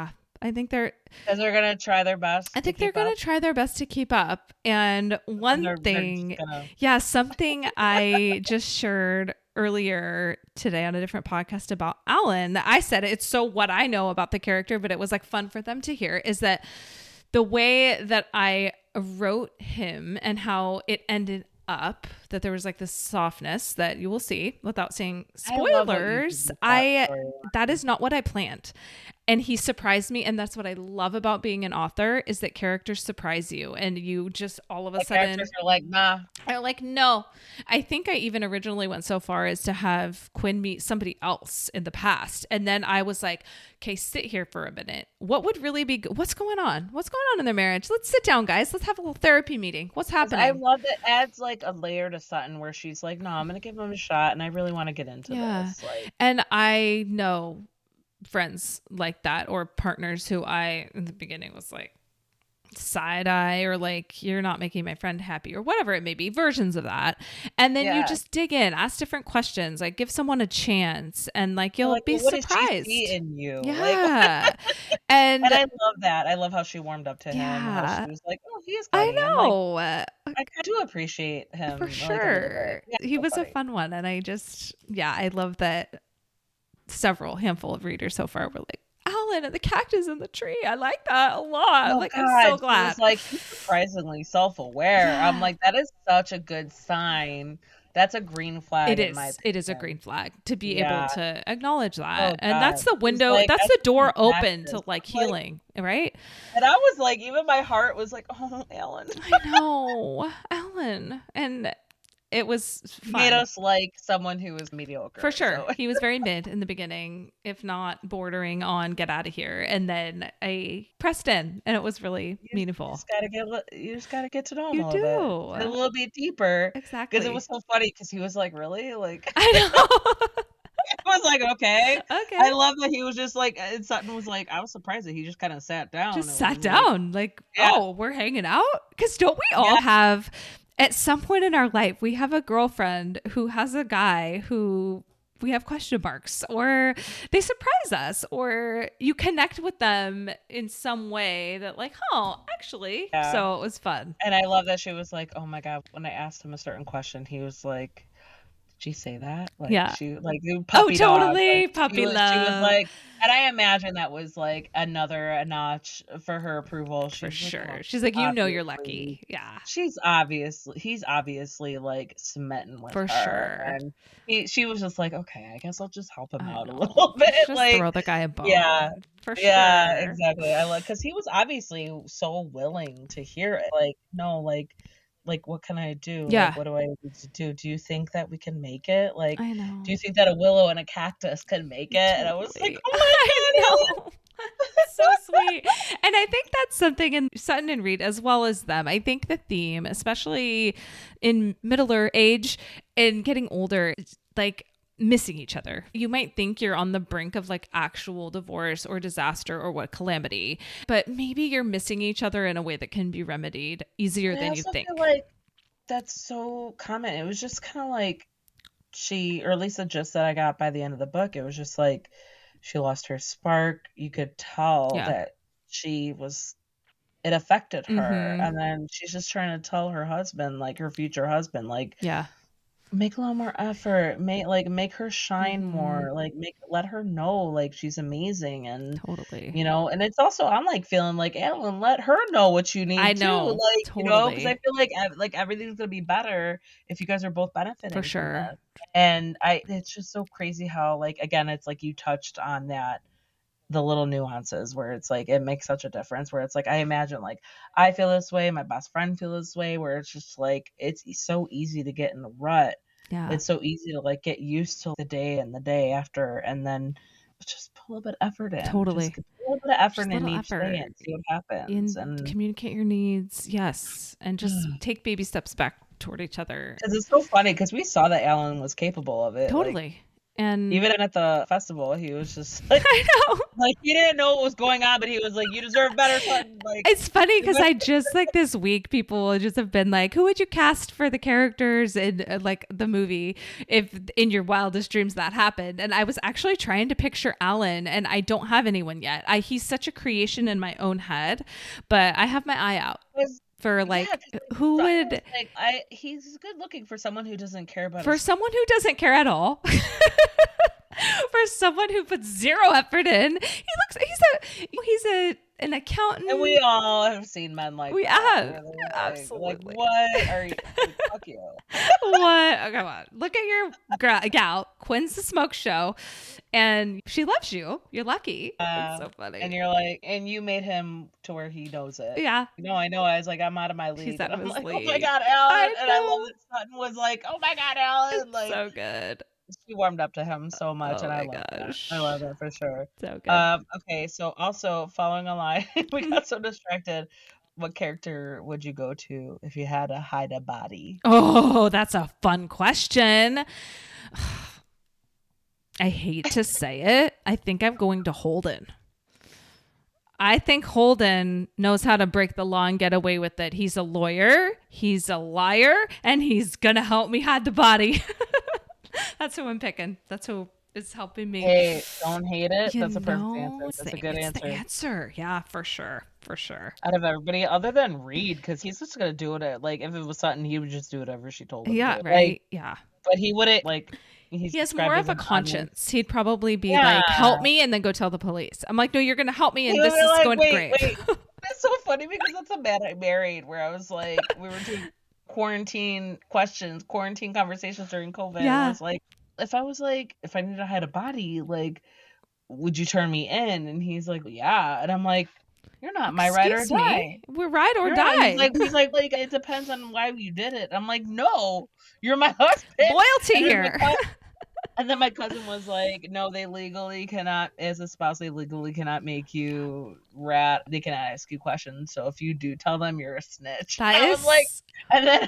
I think they're because they're gonna try their best. I think they're gonna try their best to keep up. And one thing, something I just shared earlier today on a different podcast about Alan, that I said it's so what I know about the character, but it was like fun for them to hear, is that the way that I wrote him and how it ended up, that there was like this softness that you will see without saying spoilers. That is not what I planned. And he surprised me. And that's what I love about being an author, is that characters surprise you. And you just all of a sudden characters are like, nah. I'm like, no. I think I even originally went so far as to have Quinn meet somebody else in the past. And then I was like, okay, sit here for a minute. What would really be good? What's going on? What's going on in their marriage? Let's sit down, guys. Let's have a little therapy meeting. What's happening? I love it. Adds like a layer to Sutton where she's like, no, I'm going to give him a shot. And I really want to get into this. Like, and I know friends like that, or partners who I in the beginning was like side eye, or like, you're not making my friend happy, or whatever it may be, versions of that. And then you just dig in, ask different questions, like give someone a chance, and like you'll be surprised. What did she see in you? Yeah. Like, and I love that. I love how she warmed up to him. How she was like, oh, he is funny. I know. Like, I do appreciate him for sure. Like, he was a fun one, and I just I love that. Handful of readers so far were like, Alan and the cactus in the tree. I like that a lot. Oh, like, God, I'm so glad. He's like, he's surprisingly self-aware. Yeah. I'm like, that is such a good sign. That's a green flag. It is a green flag to be able to acknowledge that. And that's the window, like, that's the door open to like healing, right? And I was like, even my heart was like, oh, Alan. I know, Alan. And it was fun. Made us like someone who was mediocre. For sure. So. He was very mid in the beginning, if not bordering on get out of here. And then I pressed in, and it was really meaningful. You just gotta get to know him a little bit deeper. Exactly. Because it was so funny, because he was like, really? Like, I know. I was like, okay. I love that he was just like, and Sutton was like, I was surprised that he just kind of sat down. Just sat down. Like, oh, we're hanging out? Because don't we all have... At some point in our life, we have a girlfriend who has a guy who we have question marks, or they surprise us, or you connect with them in some way that like, oh, actually. Yeah. So it was fun. And I love that she was like, oh my God, when I asked him a certain question, he was like, did she say that? Like, she like puppy totally dog. Like, puppy love. She was like, and I imagine that was like a notch for her approval. For sure. Like, she's like, you know, you're lucky. Yeah. He's obviously like smitten with for her. Sure. And she was just like, okay, I guess I'll just help him out a little bit. Just like throw the guy a bone. Yeah. For sure. Yeah, exactly. I love, because he was obviously so willing to hear it. Like, no, like what can I do? Yeah. Like, what do I need to do? Do you think that we can make it? Like, I know. Do you think that a willow and a cactus can make it? Totally. And I was like, oh my God. So sweet. And I think that's something in Sutton and Reed, as well as them. I think the theme, especially in middle age and getting older, like missing each other. You might think you're on the brink of like actual divorce or disaster or what calamity, but maybe you're missing each other in a way that can be remedied easier than you think. Feel like that's so common. It was just kind of like or at least the gist that I got by the end of the book, it was just like she lost her spark. You could tell that it affected her. Mm-hmm. And then she's just trying to tell her husband, like her future husband, like, make a little more effort, make her shine more, like let her know like she's amazing. And totally, you know, and it's also, I'm like feeling like, Alan, let her know what you need. I know, too. Like, totally. You know, because I feel like everything's gonna be better if you guys are both benefiting for sure. That. And it's just so crazy how, like, again, it's like you touched on that, the little nuances where it's like it makes such a difference, where it's like I imagine like I feel this way, my best friend feels this way, where it's just like it's so easy to get in the rut. Yeah, it's so easy to like get used to the day and the day after, and then just put a little bit of effort in. Totally, just a little bit of effort in each day and see what happens. And communicate your needs, yes, and just take baby steps back toward each other. Because it's so funny, because we saw that Alan was capable of it. Totally. And even at the festival, he was just like, I know, like he didn't know what was going on, but he was like, "You deserve better." Son. Like, it's funny because I just like this week, people just have been like, "Who would you cast for the characters in like the movie if in your wildest dreams that happened?" And I was actually trying to picture Alan, and I don't have anyone yet. He's such a creation in my own head, but I have my eye out for like who would like he's good looking for someone who doesn't care about someone who doesn't care at all. For someone who puts zero effort in. He's an accountant. And we all have seen men like we that. Have absolutely. Like, what are you? Fuck you. What? Oh, come on. Look at your gal. Quinn's the smoke show, and she loves you. You're lucky. It's so funny. And you're like, and you made him to where he knows it. Yeah. No, I know. I was like, I'm out of my league. He's out of his league. Oh my God, Alan. And I love that Sutton was like, oh my God, Alan. It's like, so good. She warmed up to him so much, oh and I love that. I love that for sure. So good. Okay, so also following a line, we got so distracted. What character would you go to if you had to hide a body? Oh, that's a fun question. I hate to say it. I think I'm going to Holden. I think Holden knows how to break the law and get away with it. He's a lawyer, he's a liar, and he's going to help me hide the body. That's who I'm picking. That's who is helping me. Hey, don't hate it. That's a perfect answer. That's a good answer. The answer. Yeah, for sure. Out of everybody, other than Reed, because he's just going to do it. Like, if it was Sutton, he would just do whatever she told him to do. Right. Like, yeah. But he wouldn't, like... He has more of a conscience. He'd probably be like, help me, and then go tell the police. I'm like, no, you're going to help me, and this is like, going great. Wait. That's so funny, because that's a man I married, where I was like, we were doing quarantine conversations during COVID. Yeah. And I was like, if I needed to hide a body, like, would you turn me in? And he's like, yeah. And I'm like, you're not my ride or die. We're ride or die. He's like, it depends on why you did it. I'm like, no, you're my husband. Loyalty here. And then my cousin was like, no, they legally cannot, as a spouse, they legally cannot make you rat. They cannot ask you questions. So if you do tell them, you're a snitch. I was like, and then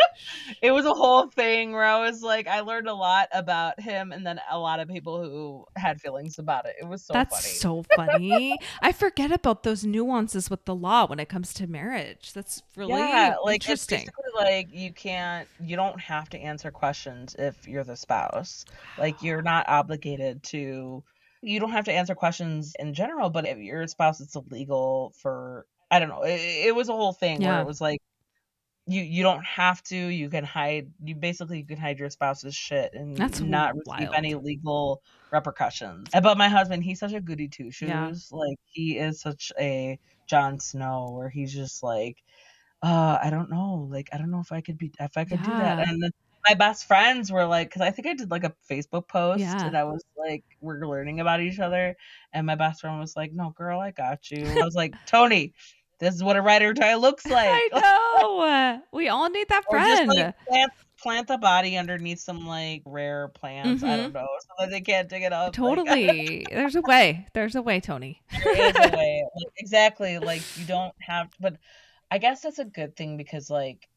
it was a whole thing where I was like, I learned a lot about him, and then a lot of people who had feelings about it. It was so funny. That's so funny. I forget about those nuances with the law when it comes to marriage. That's really interesting. It's basically like you don't have to answer questions if you're the spouse. Like, you're not obligated to. You don't have to answer questions in general, but if you're a spouse, it's illegal for. I don't know. It was a whole thing where it was like. You don't have to. You can hide. You can hide your spouse's shit and not receive any legal repercussions. But my husband, he's such a goody two shoes. Yeah. Like, he is such a Jon Snow, where he's just like, I don't know. Like, I don't know if I could do that. And then my best friends were like, because I think I did like a Facebook post, and I was like, we're learning about each other, and my best friend was like, no, girl, I got you. I was like, Tony. This is what a ride or die looks like. I know. We all need that friend. Or just, plant the body underneath some rare plants. I don't know, so that they can't dig it up. Totally. There's a way. There's a way, Tony. There is a way. Exactly. You don't have. But I guess that's a good thing, because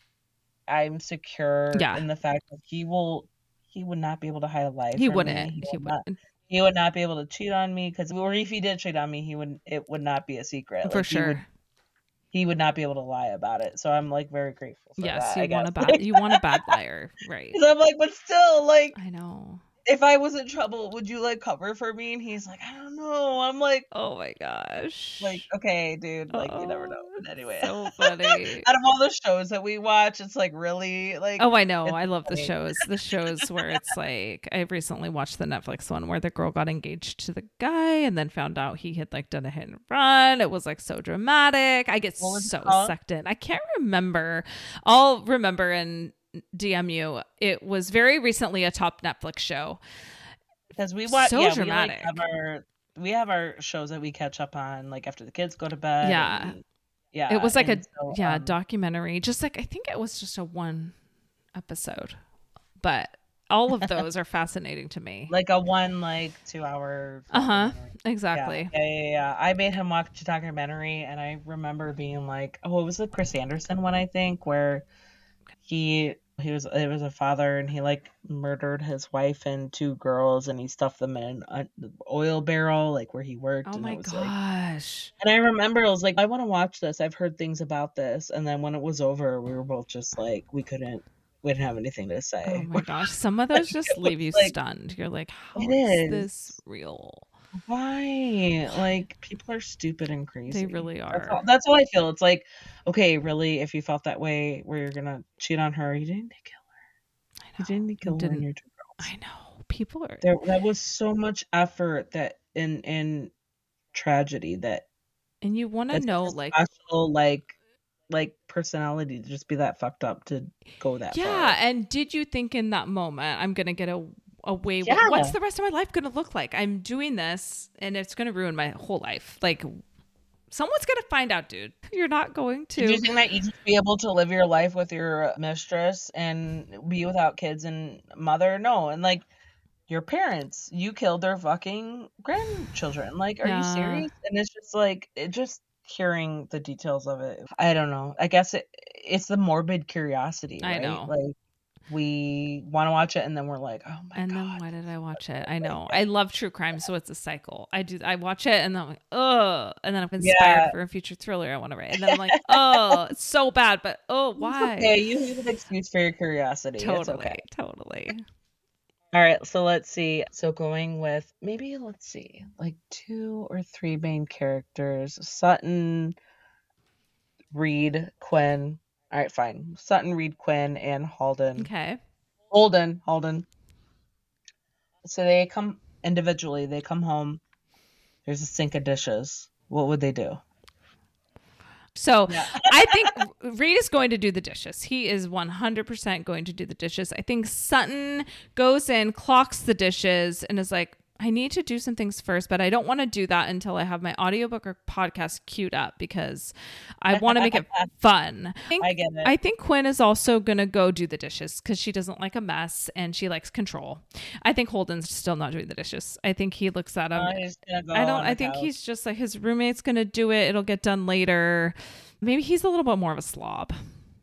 I'm secure in the fact that he would not be able to hide a life. He wouldn't. He would not be able to cheat on me, because if he did cheat on me, it would not be a secret. For sure. He would not be able to lie about it. So I'm very grateful for that. Yes, you want a bad liar, right? So I'm but still, I know. If I was in trouble, would you cover for me? And he's like, I don't know. I'm like, oh my gosh. Okay, dude. You never know. But anyway, so funny. Out of all the shows that we watch, it's really Oh, I know. I love the shows. The shows where it's I recently watched the Netflix one where the girl got engaged to the guy and then found out he had done a hit and run. It was so dramatic. I get so sucked in. I can't remember. I'll remember and DM you. It was very recently a top Netflix show, because we watch so dramatic. We have our shows that we catch up on after the kids go to bed. It was a documentary, just I think it was just a one episode, but all of those are fascinating to me. A 2 hour exactly. Yeah. I made him watch a documentary, and I remember being it was the Chris Anderson one, I think, where he It was a father, and he like murdered his wife and 2 girls, and he stuffed them in an oil barrel, like where he worked. Oh and my it was gosh. and I remember I was like, I want to watch this. I've heard things about this. And then when it was over, we were both just like, we didn't have anything to say. Oh my gosh. Some of those just leave you stunned. You're like, how is this real? Why? Like, people are stupid and crazy. They really are. That's how I feel. It's like, okay, really, if you felt that way where you're gonna cheat on her, you didn't need to kill her. You didn't need to kill her and your 2 girls. I know. People are that was so much effort that in tragedy that, and you want to know like special, like personality to just be that fucked up to go that far. Yeah, and did you think in that moment, I'm gonna get away with what's the rest of my life gonna look like? I'm doing this and it's gonna ruin my whole life. Like, someone's gonna find out, dude. You're not going to. Do you think that you just be able to live your life with your mistress and be without kids and mother? No. And like, your parents, you killed their fucking grandchildren. Like, are you serious? And it's just like, hearing the details of it, I don't know. I guess it's the morbid curiosity, right? I know. Like, we want to watch it and then we're like, oh my god. And then why did I watch it? I know. I love true crime, so it's a cycle. I watch it and then I'm like, oh, and then I'm inspired for a future thriller I want to write. And then I'm like, oh, it's so bad, but why? Okay, you need an excuse for your curiosity. Totally. All right, so let's see. So going with maybe, let's see, like 2 or 3 main characters. Sutton, Reed, Quinn. All right, fine. Sutton, Reed, Quinn, and Halden. Okay. Holden. So they come individually. They come home. There's a sink of dishes. What would they do? So I think Reed is going to do the dishes. He is 100% going to do the dishes. I think Sutton goes in, clocks the dishes, and is like, I need to do some things first, but I don't want to do that until I have my audiobook or podcast queued up because I want to make it fun. I get it. I think Quinn is also going to go do the dishes because she doesn't like a mess and she likes control. I think Holden's still not doing the dishes. I think he looks at him. I think he's just like, his roommate's going to do it. It'll get done later. Maybe he's a little bit more of a slob.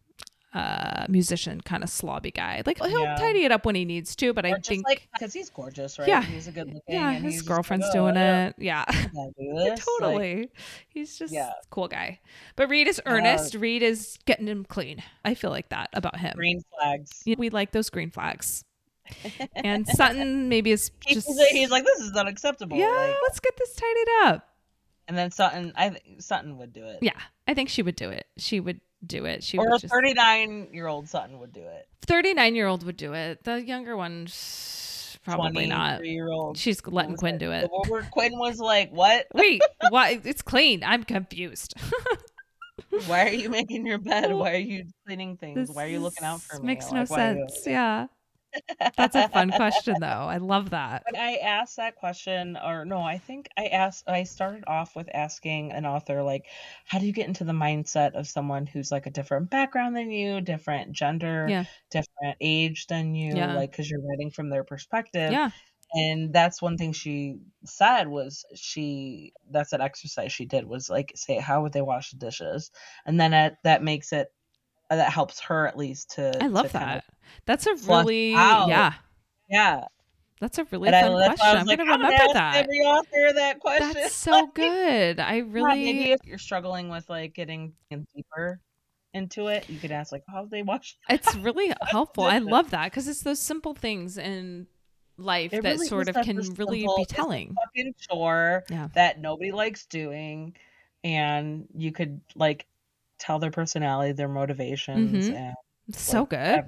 Musician kind of slobby guy. Like, he'll tidy it up when he needs to, but I think because he's gorgeous, right? Yeah, he's a good looking. Yeah, and his girlfriend's doing it. Yeah, totally. Like, he's just a cool guy. But Reed is earnest. Reed is getting him clean. I feel like that about him. Green flags. We like those green flags. And Sutton maybe is just he's like, this is unacceptable. Yeah, like, let's get this tidied up. And then Sutton would do it. Yeah, I think she would do it. She would do it. Or a 39-year-old Sutton would do it. 39-year-old would do it. The younger one, probably not. 23-year-old. She's letting Quinn do it. Quinn was like, what? Wait, why? It's clean. I'm confused. Why are you making your bed? Why are you cleaning things? Why are you looking out for me? Makes no sense. Yeah. That's a fun question, though. I love that. But I asked that question, or no, I think I started off with asking an author, like, how do you get into the mindset of someone who's like a different background than you, different gender, different age than you, like, because you're writing from their perspective. Yeah. And that's one thing she said was that's an exercise she did was like, say, how would they wash the dishes? And then that makes it, that helps her at least to. I love that. Kind of that's a really yeah. That's a really fun question. I'm like, gonna remember that. Every author that question. That's so good. I really maybe if you're struggling with like getting deeper into it, you could ask like, how do they wash? It's really helpful. I love that because it's those simple things in life that really sort of can really be telling. Fucking chore that nobody likes doing, and you could like tell their personality, their motivations, and so good.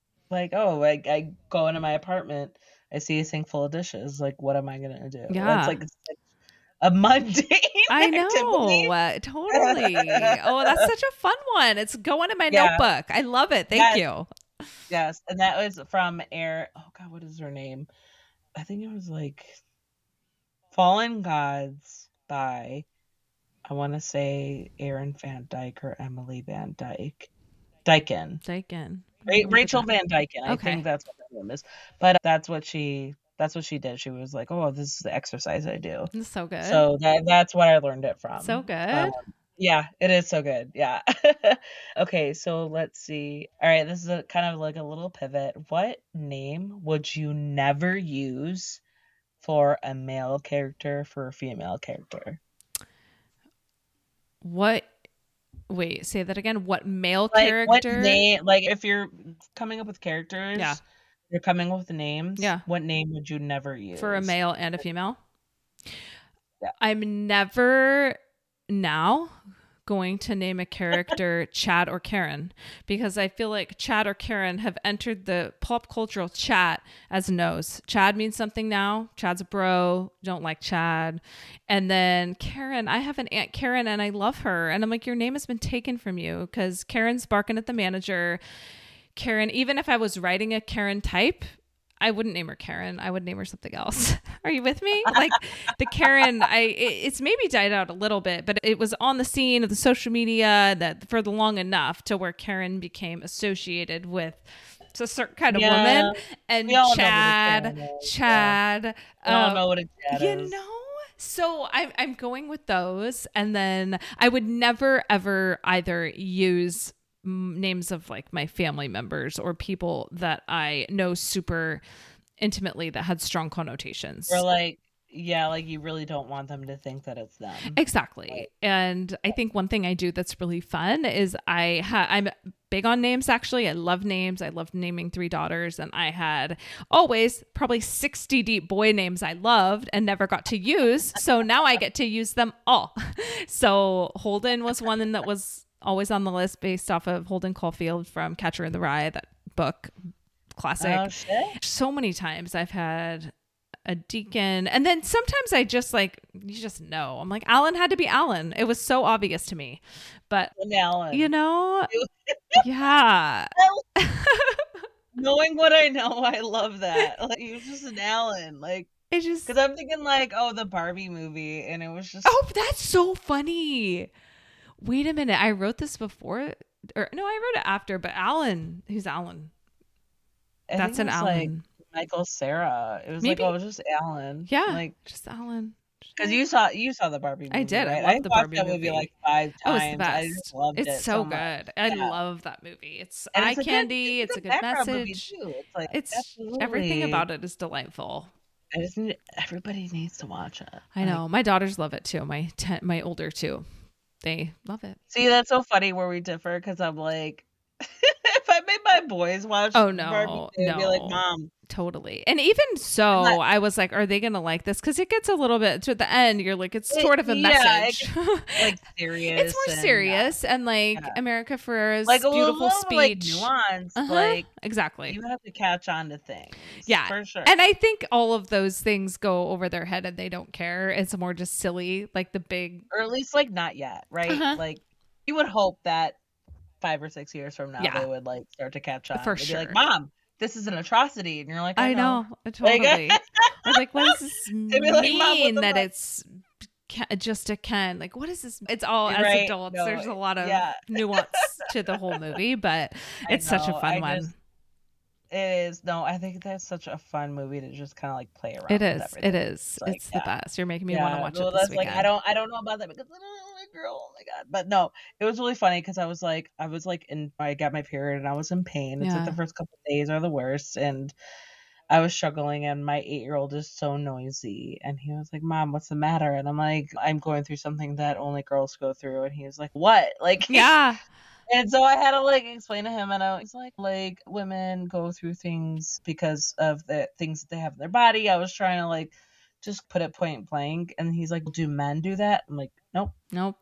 I go into my apartment, I see a sink full of dishes. Like, what am I gonna do? Yeah, that's like a mundane. I know, totally. Oh, that's such a fun one. It's going in my notebook. I love it. Thank you. Yes, and that was from oh God, what is her name? I think it was like Fallen Gods by, I want to say Erin Van Dyke or Emily Van Dyke. Dyken. Rachel Van Dyken. I think that's what her name is. But that's what she did. She was like, oh, this is the exercise I do. That's so good. So that's what I learned it from. So good. Yeah, it is so good. Yeah. Okay, so let's see. All right, this is a kind of like a little pivot. What name would you never use for a male character for a female character? Wait, say that again. What male Like what character? name? Like if you're coming up with characters, Yeah. you're coming up with names. Yeah. What name would you never use For a male and a female? Yeah. I'm never now going to name a character Chad or Karen, because I feel like Chad or Karen have entered the pop cultural chat as no's. Chad means something now. Chad's a bro. Don't like Chad. And then Karen, I have an Aunt Karen and I love her. And I'm like, your name has been taken from you because Karen's barking at the manager. Karen, even if I was writing a Karen type, I wouldn't name her Karen. I would name her something else. Are you with me? Like the Karen, it's maybe died out a little bit, but it was on the scene of the social media that for the long enough to where Karen became associated with a certain kind of woman. And Chad. I don't know what a Chad is. You know? So I'm going with those. And then I would never, ever either use names of like my family members or people that I know super intimately that had strong connotations. Or like, yeah, like you really don't want them to think that it's them. Exactly. Right. And I think one thing I do that's really fun is I'm big on names, actually. I love names. I love naming 3 daughters. And I had always probably 60 deep boy names I loved and never got to use. So now I get to use them all. So Holden was one that was always on the list based off of Holden Caulfield from Catcher in the Rye, that book, classic. Oh, shit. So many times I've had a Deacon, and then sometimes I just like, you just know. I'm like, Alan had to be Alan. It was so obvious to me, but Alan. You know, yeah. Knowing what I know, I love that. Like he was just an Alan, like. It just because I'm thinking like, oh, the Barbie movie, and it was just. Oh, that's so funny. Wait a minute. I wrote this before. Or no, I wrote it after, but Alan. Who's Alan? That's an Alan. Like Michael Cera. It was Maybe. like, oh, it was just Alan. Yeah. Like just Alan. Because you saw the Barbie movie. I did. Right? I loved the Barbie movie. I watched that movie like 5 times. Oh, it's the best. I just loved it. It's so good. Much. I love that movie. It's eye candy. It's a good message. It's like everything about it is delightful. Everybody needs to watch it. I know. My daughters love it too. My older two. They love it. See, that's so funny where we differ because I'm like, if I made my boys watch Barbie, they'd be like, Mom. Totally. And even so, I was like, are they going to like this? Because it gets a little bit to the end. You're like, it's sort of a message. Like serious. It's more serious. And like America Ferrera's like beautiful speech. Like nuance. Like exactly. You have to catch on to things. Yeah. For sure. And I think all of those things go over their head and they don't care. It's more just silly. Like the big. Or at least like not yet. Right. Like you would hope that 5 or 6 years from now they would like start to catch on. For They'd sure. be like, Mom, this is an atrocity, and you're like, I know. Totally. I was like, what does this mean that it's just a Ken? Like, what is this? It's all as adults. No, there's a lot of nuance to the whole movie, but it's such a fun one. It is. No, I think that's such a fun movie to just kind of like play around. It is. It is. Like, it's the best. You're making me want to watch it this weekend. Like, I don't know about that because girl, oh my God. But no, it was really funny because I got my period and I was in pain. It's like the first couple of days are the worst, and I was struggling, and my 8-year-old is so noisy, and he was like, Mom, what's the matter? And I'm like, I'm going through something that only girls go through. And he was like, what? Like, yeah. And so I had to like explain to him, and I was like women go through things because of the things that they have in their body. I was trying to like just put it point blank, and he's like, do men do that? I'm like, nope.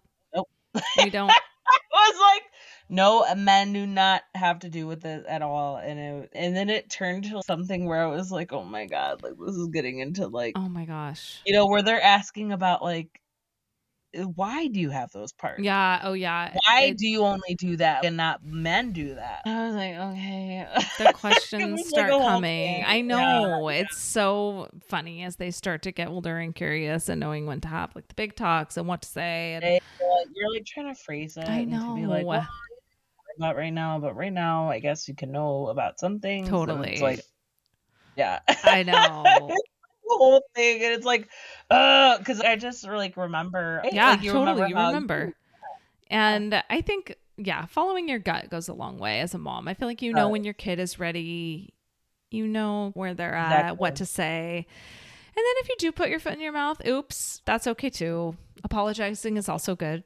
We don't. I was like, no, men do not have to do with it at all. And then it turned to something where I was like, oh my God, like this is getting into like, oh my gosh, where they're asking about like, why do you have those parts? Yeah. Oh yeah. Why do you only do that and not men do that? I was like, okay. The questions start coming. I know. It's so funny as they start to get older and curious and knowing when to have like the big talks and what to say. And you're like trying to phrase it. I know. And to be like, well, not right now, but right now, I guess you can know about something. Totally. It's like, yeah. I know. The whole thing, and it's like because I just like remember you remember And I think, following your gut goes a long way as a mom. I feel like when your kid is ready, where they're at, what to say. And then if you do put your foot in your mouth, oops, that's okay too. Apologizing is also good.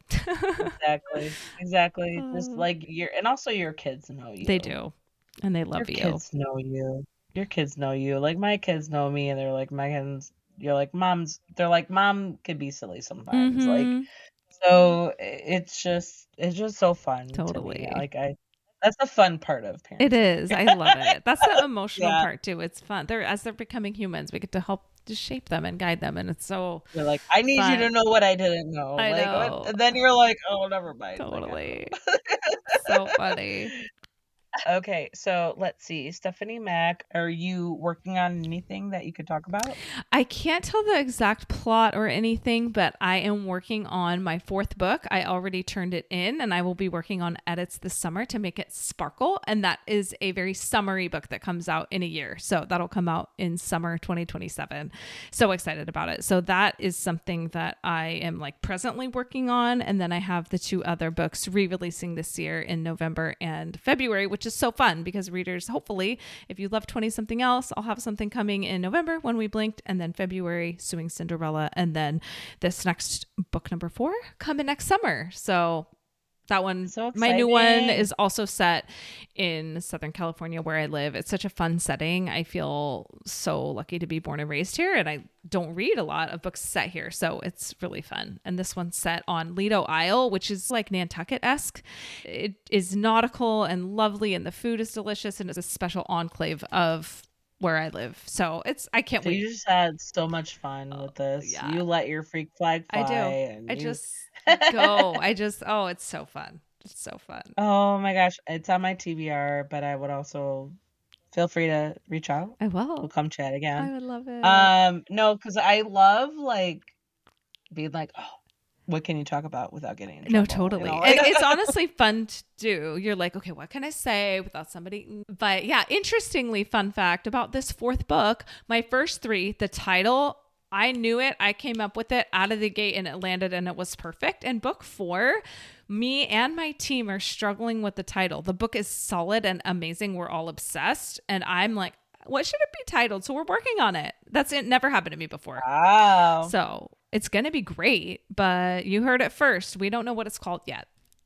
Exactly. Just like and also your kids know you. They do. And they love you. Your kids know you. Your kids know you. Like my kids know me, and they're like, Megan's, you're like, Mom's, they're like, Mom could be silly sometimes. Like, so it's just so fun. Totally. To me. That's the fun part of parenting. It is. I love it. That's the emotional part too. It's fun. As they're becoming humans, we get to help to shape them and guide them. And it's so you're like, I need you to know what I didn't know. I know. And then you're like, oh, never mind. Totally. So funny. Okay, so let's see. Stephanie Mack, are you working on anything that you could talk about? I can't tell the exact plot or anything, but I am working on my 4th book. I already turned it in, and I will be working on edits this summer to make it sparkle. And that is a very summery book that comes out in a year. So that'll come out in summer 2027. So excited about it. So that is something that I am like presently working on. And then I have the 2 other books re-releasing this year in November and February, which is so fun because readers, hopefully, if you love 20 something else, I'll have something coming in November, When We Blinked, and then February, Suing Cinderella, and then this next book number 4 coming next summer. So that one, so my new one is also set in Southern California where I live. It's such a fun setting. I feel so lucky to be born and raised here, and I don't read a lot of books set here, so it's really fun. And this one's set on Lido Isle, which is like Nantucket-esque. It is nautical and lovely, and the food is delicious, and it's a special enclave of where I live. So I can't wait. You just had so much fun with this. Yeah. You let your freak flag fly. I do. Just go. It's so fun. It's so fun. Oh my gosh. It's on my TBR, but I would also feel free to reach out. I will. We'll come chat again. I would love it. No, because I love like being like, oh, what can you talk about without getting in trouble? No, totally. It's honestly fun to do. You're like, okay, what can I say without somebody? But yeah, interestingly, fun fact about this 4th book, my first 3, the title, I knew it. I came up with it out of the gate and it landed and it was perfect. And book 4, me and my team are struggling with the title. The book is solid and amazing. We're all obsessed. And I'm like, what should it be titled? So we're working on it. That's it. Never happened to me before. Wow. So it's going to be great, but you heard it first. We don't know what it's called yet.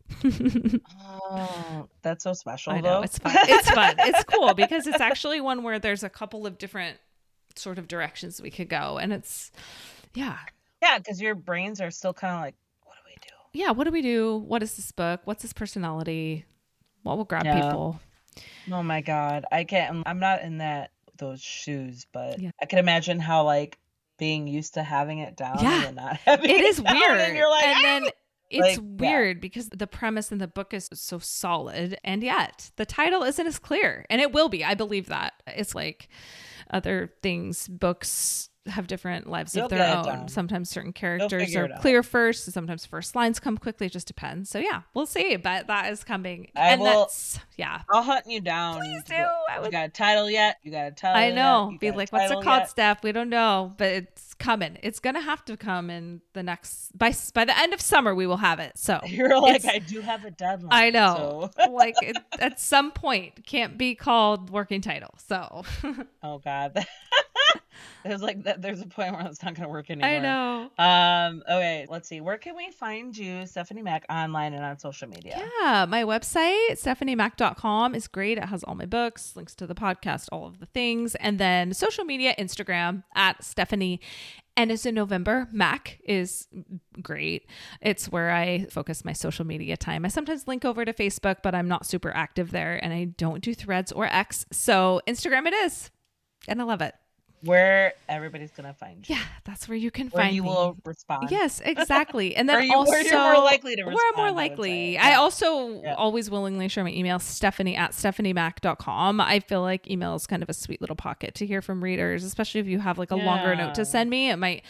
Oh, that's so special. I know. It's fun. It's fun. It's cool because it's actually one where there's a couple of different sort of directions we could go. And it's, Yeah, because your brains are still kind of like, what do we do? Yeah, what do we do? What is this book? What's this personality? What will grab people? Oh my God. I'm not in those shoes, but I can imagine how like being used to having it down and not having it is down, weird. And you're like, then it's weird because the premise in the book is so solid, and yet the title isn't as clear, and it will be. I believe that. It's like other things, books have different lives of their own. Sometimes certain characters are clear first, sometimes first lines come quickly. It just depends. So yeah, we'll see. But that is coming. I'll hunt you down. Please do. You got a title yet? You got a title? I know. Be like, what's it called, Steph? We don't know, but it's coming. It's gonna have to come in the next by the end of summer. We will have it. So you're like, I do have a deadline. I know. So. Like at some point, can't be called working title. So. Oh God. There's a point where it's not going to work anymore. I know. Okay, let's see. Where can we find you, Stephanie Mack, online and on social media? Yeah, my website, stephaniemack.com, is great. It has all my books, links to the podcast, all of the things. And then social media, Instagram, at Stephanie. And it's in November. Mac is great. It's where I focus my social media time. I sometimes link over to Facebook, but I'm not super active there. And I don't do Threads or X. So Instagram it is. And I love it. Where everybody's gonna find you. Yeah, that's where you can find me. Where you will respond. Yes, exactly. And then where you're more likely to respond. Where I'm more likely. I also always willingly share my email, stephanie@stephaniemack.com. I feel like email is kind of a sweet little pocket to hear from readers, especially if you have like a longer note to send me. It might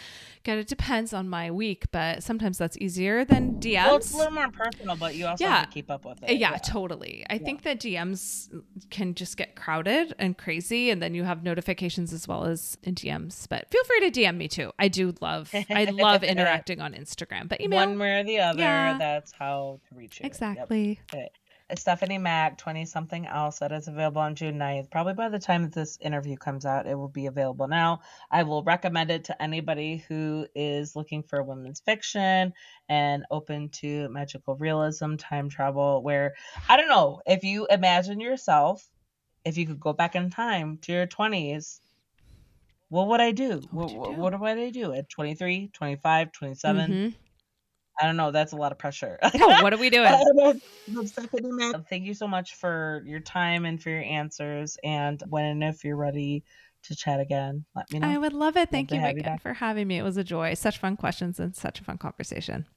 get, it depends on my week, but sometimes that's easier than DMs. Well, it's a little more personal, but you also have to keep up with it. Yeah, totally. I think that DMs can just get crowded and crazy, and then you have notifications as well as in DMs. But feel free to DM me too. I love interacting on Instagram, but email. One way or the other, that's how to reach you. Exactly. Yep. Okay. Stephanie Mack, 20 Something Else, that is available on June 9th. Probably by the time that this interview comes out, it will be available now. I will recommend it to anybody who is looking for women's fiction and open to magical realism, time travel, where, I don't know, if you imagine yourself, if you could go back in time to your 20s, what would I do? What would I do at 23, 25, 27? Mm-hmm. I don't know. That's a lot of pressure. What are we doing? Thank you so much for your time and for your answers. And when and if you're ready to chat again, let me know. I would love it. Thank you, Megan, for having me. It was a joy. Such fun questions and such a fun conversation.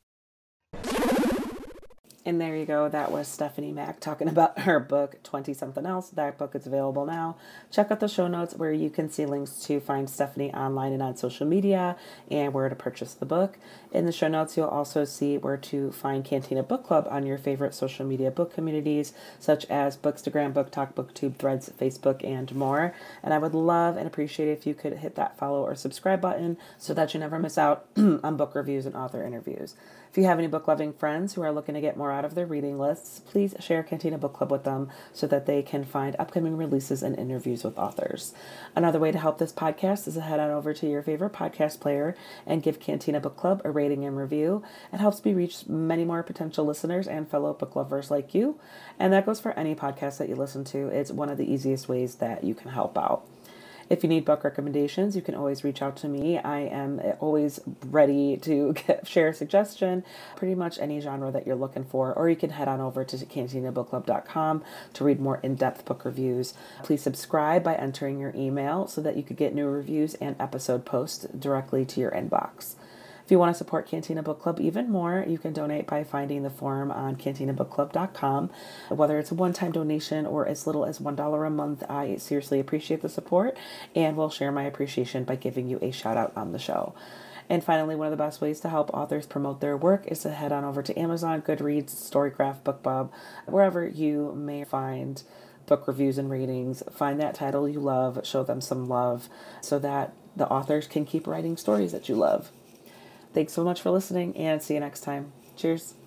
And there you go. That was Stephanie Mack talking about her book, 20 Something Else. That book is available now. Check out the show notes where you can see links to find Stephanie online and on social media and where to purchase the book. In the show notes, you'll also see where to find Cantina Book Club on your favorite social media book communities, such as Bookstagram, BookTok, BookTube, Threads, Facebook, and more. And I would love and appreciate if you could hit that follow or subscribe button so that you never miss out on book reviews and author interviews. If you have any book-loving friends who are looking to get more out of their reading lists, please share Cantina Book Club with them so that they can find upcoming releases and interviews with authors. Another way to help this podcast is to head on over to your favorite podcast player and give Cantina Book Club a rating and review. It helps me reach many more potential listeners and fellow book lovers like you. And that goes for any podcast that you listen to. It's one of the easiest ways that you can help out. If you need book recommendations, you can always reach out to me. I am always ready to share a suggestion, pretty much any genre that you're looking for, or you can head on over to cantinabookclub.com to read more in-depth book reviews. Please subscribe by entering your email so that you could get new reviews and episode posts directly to your inbox. If you want to support Cantina Book Club even more, you can donate by finding the form on cantinabookclub.com. Whether it's a one-time donation or as little as $1 a month, I seriously appreciate the support and will share my appreciation by giving you a shout out on the show. And finally, one of the best ways to help authors promote their work is to head on over to Amazon, Goodreads, Storycraft, BookBub, wherever you may find book reviews and ratings. Find that title you love, show them some love so that the authors can keep writing stories that you love. Thanks so much for listening and see you next time. Cheers.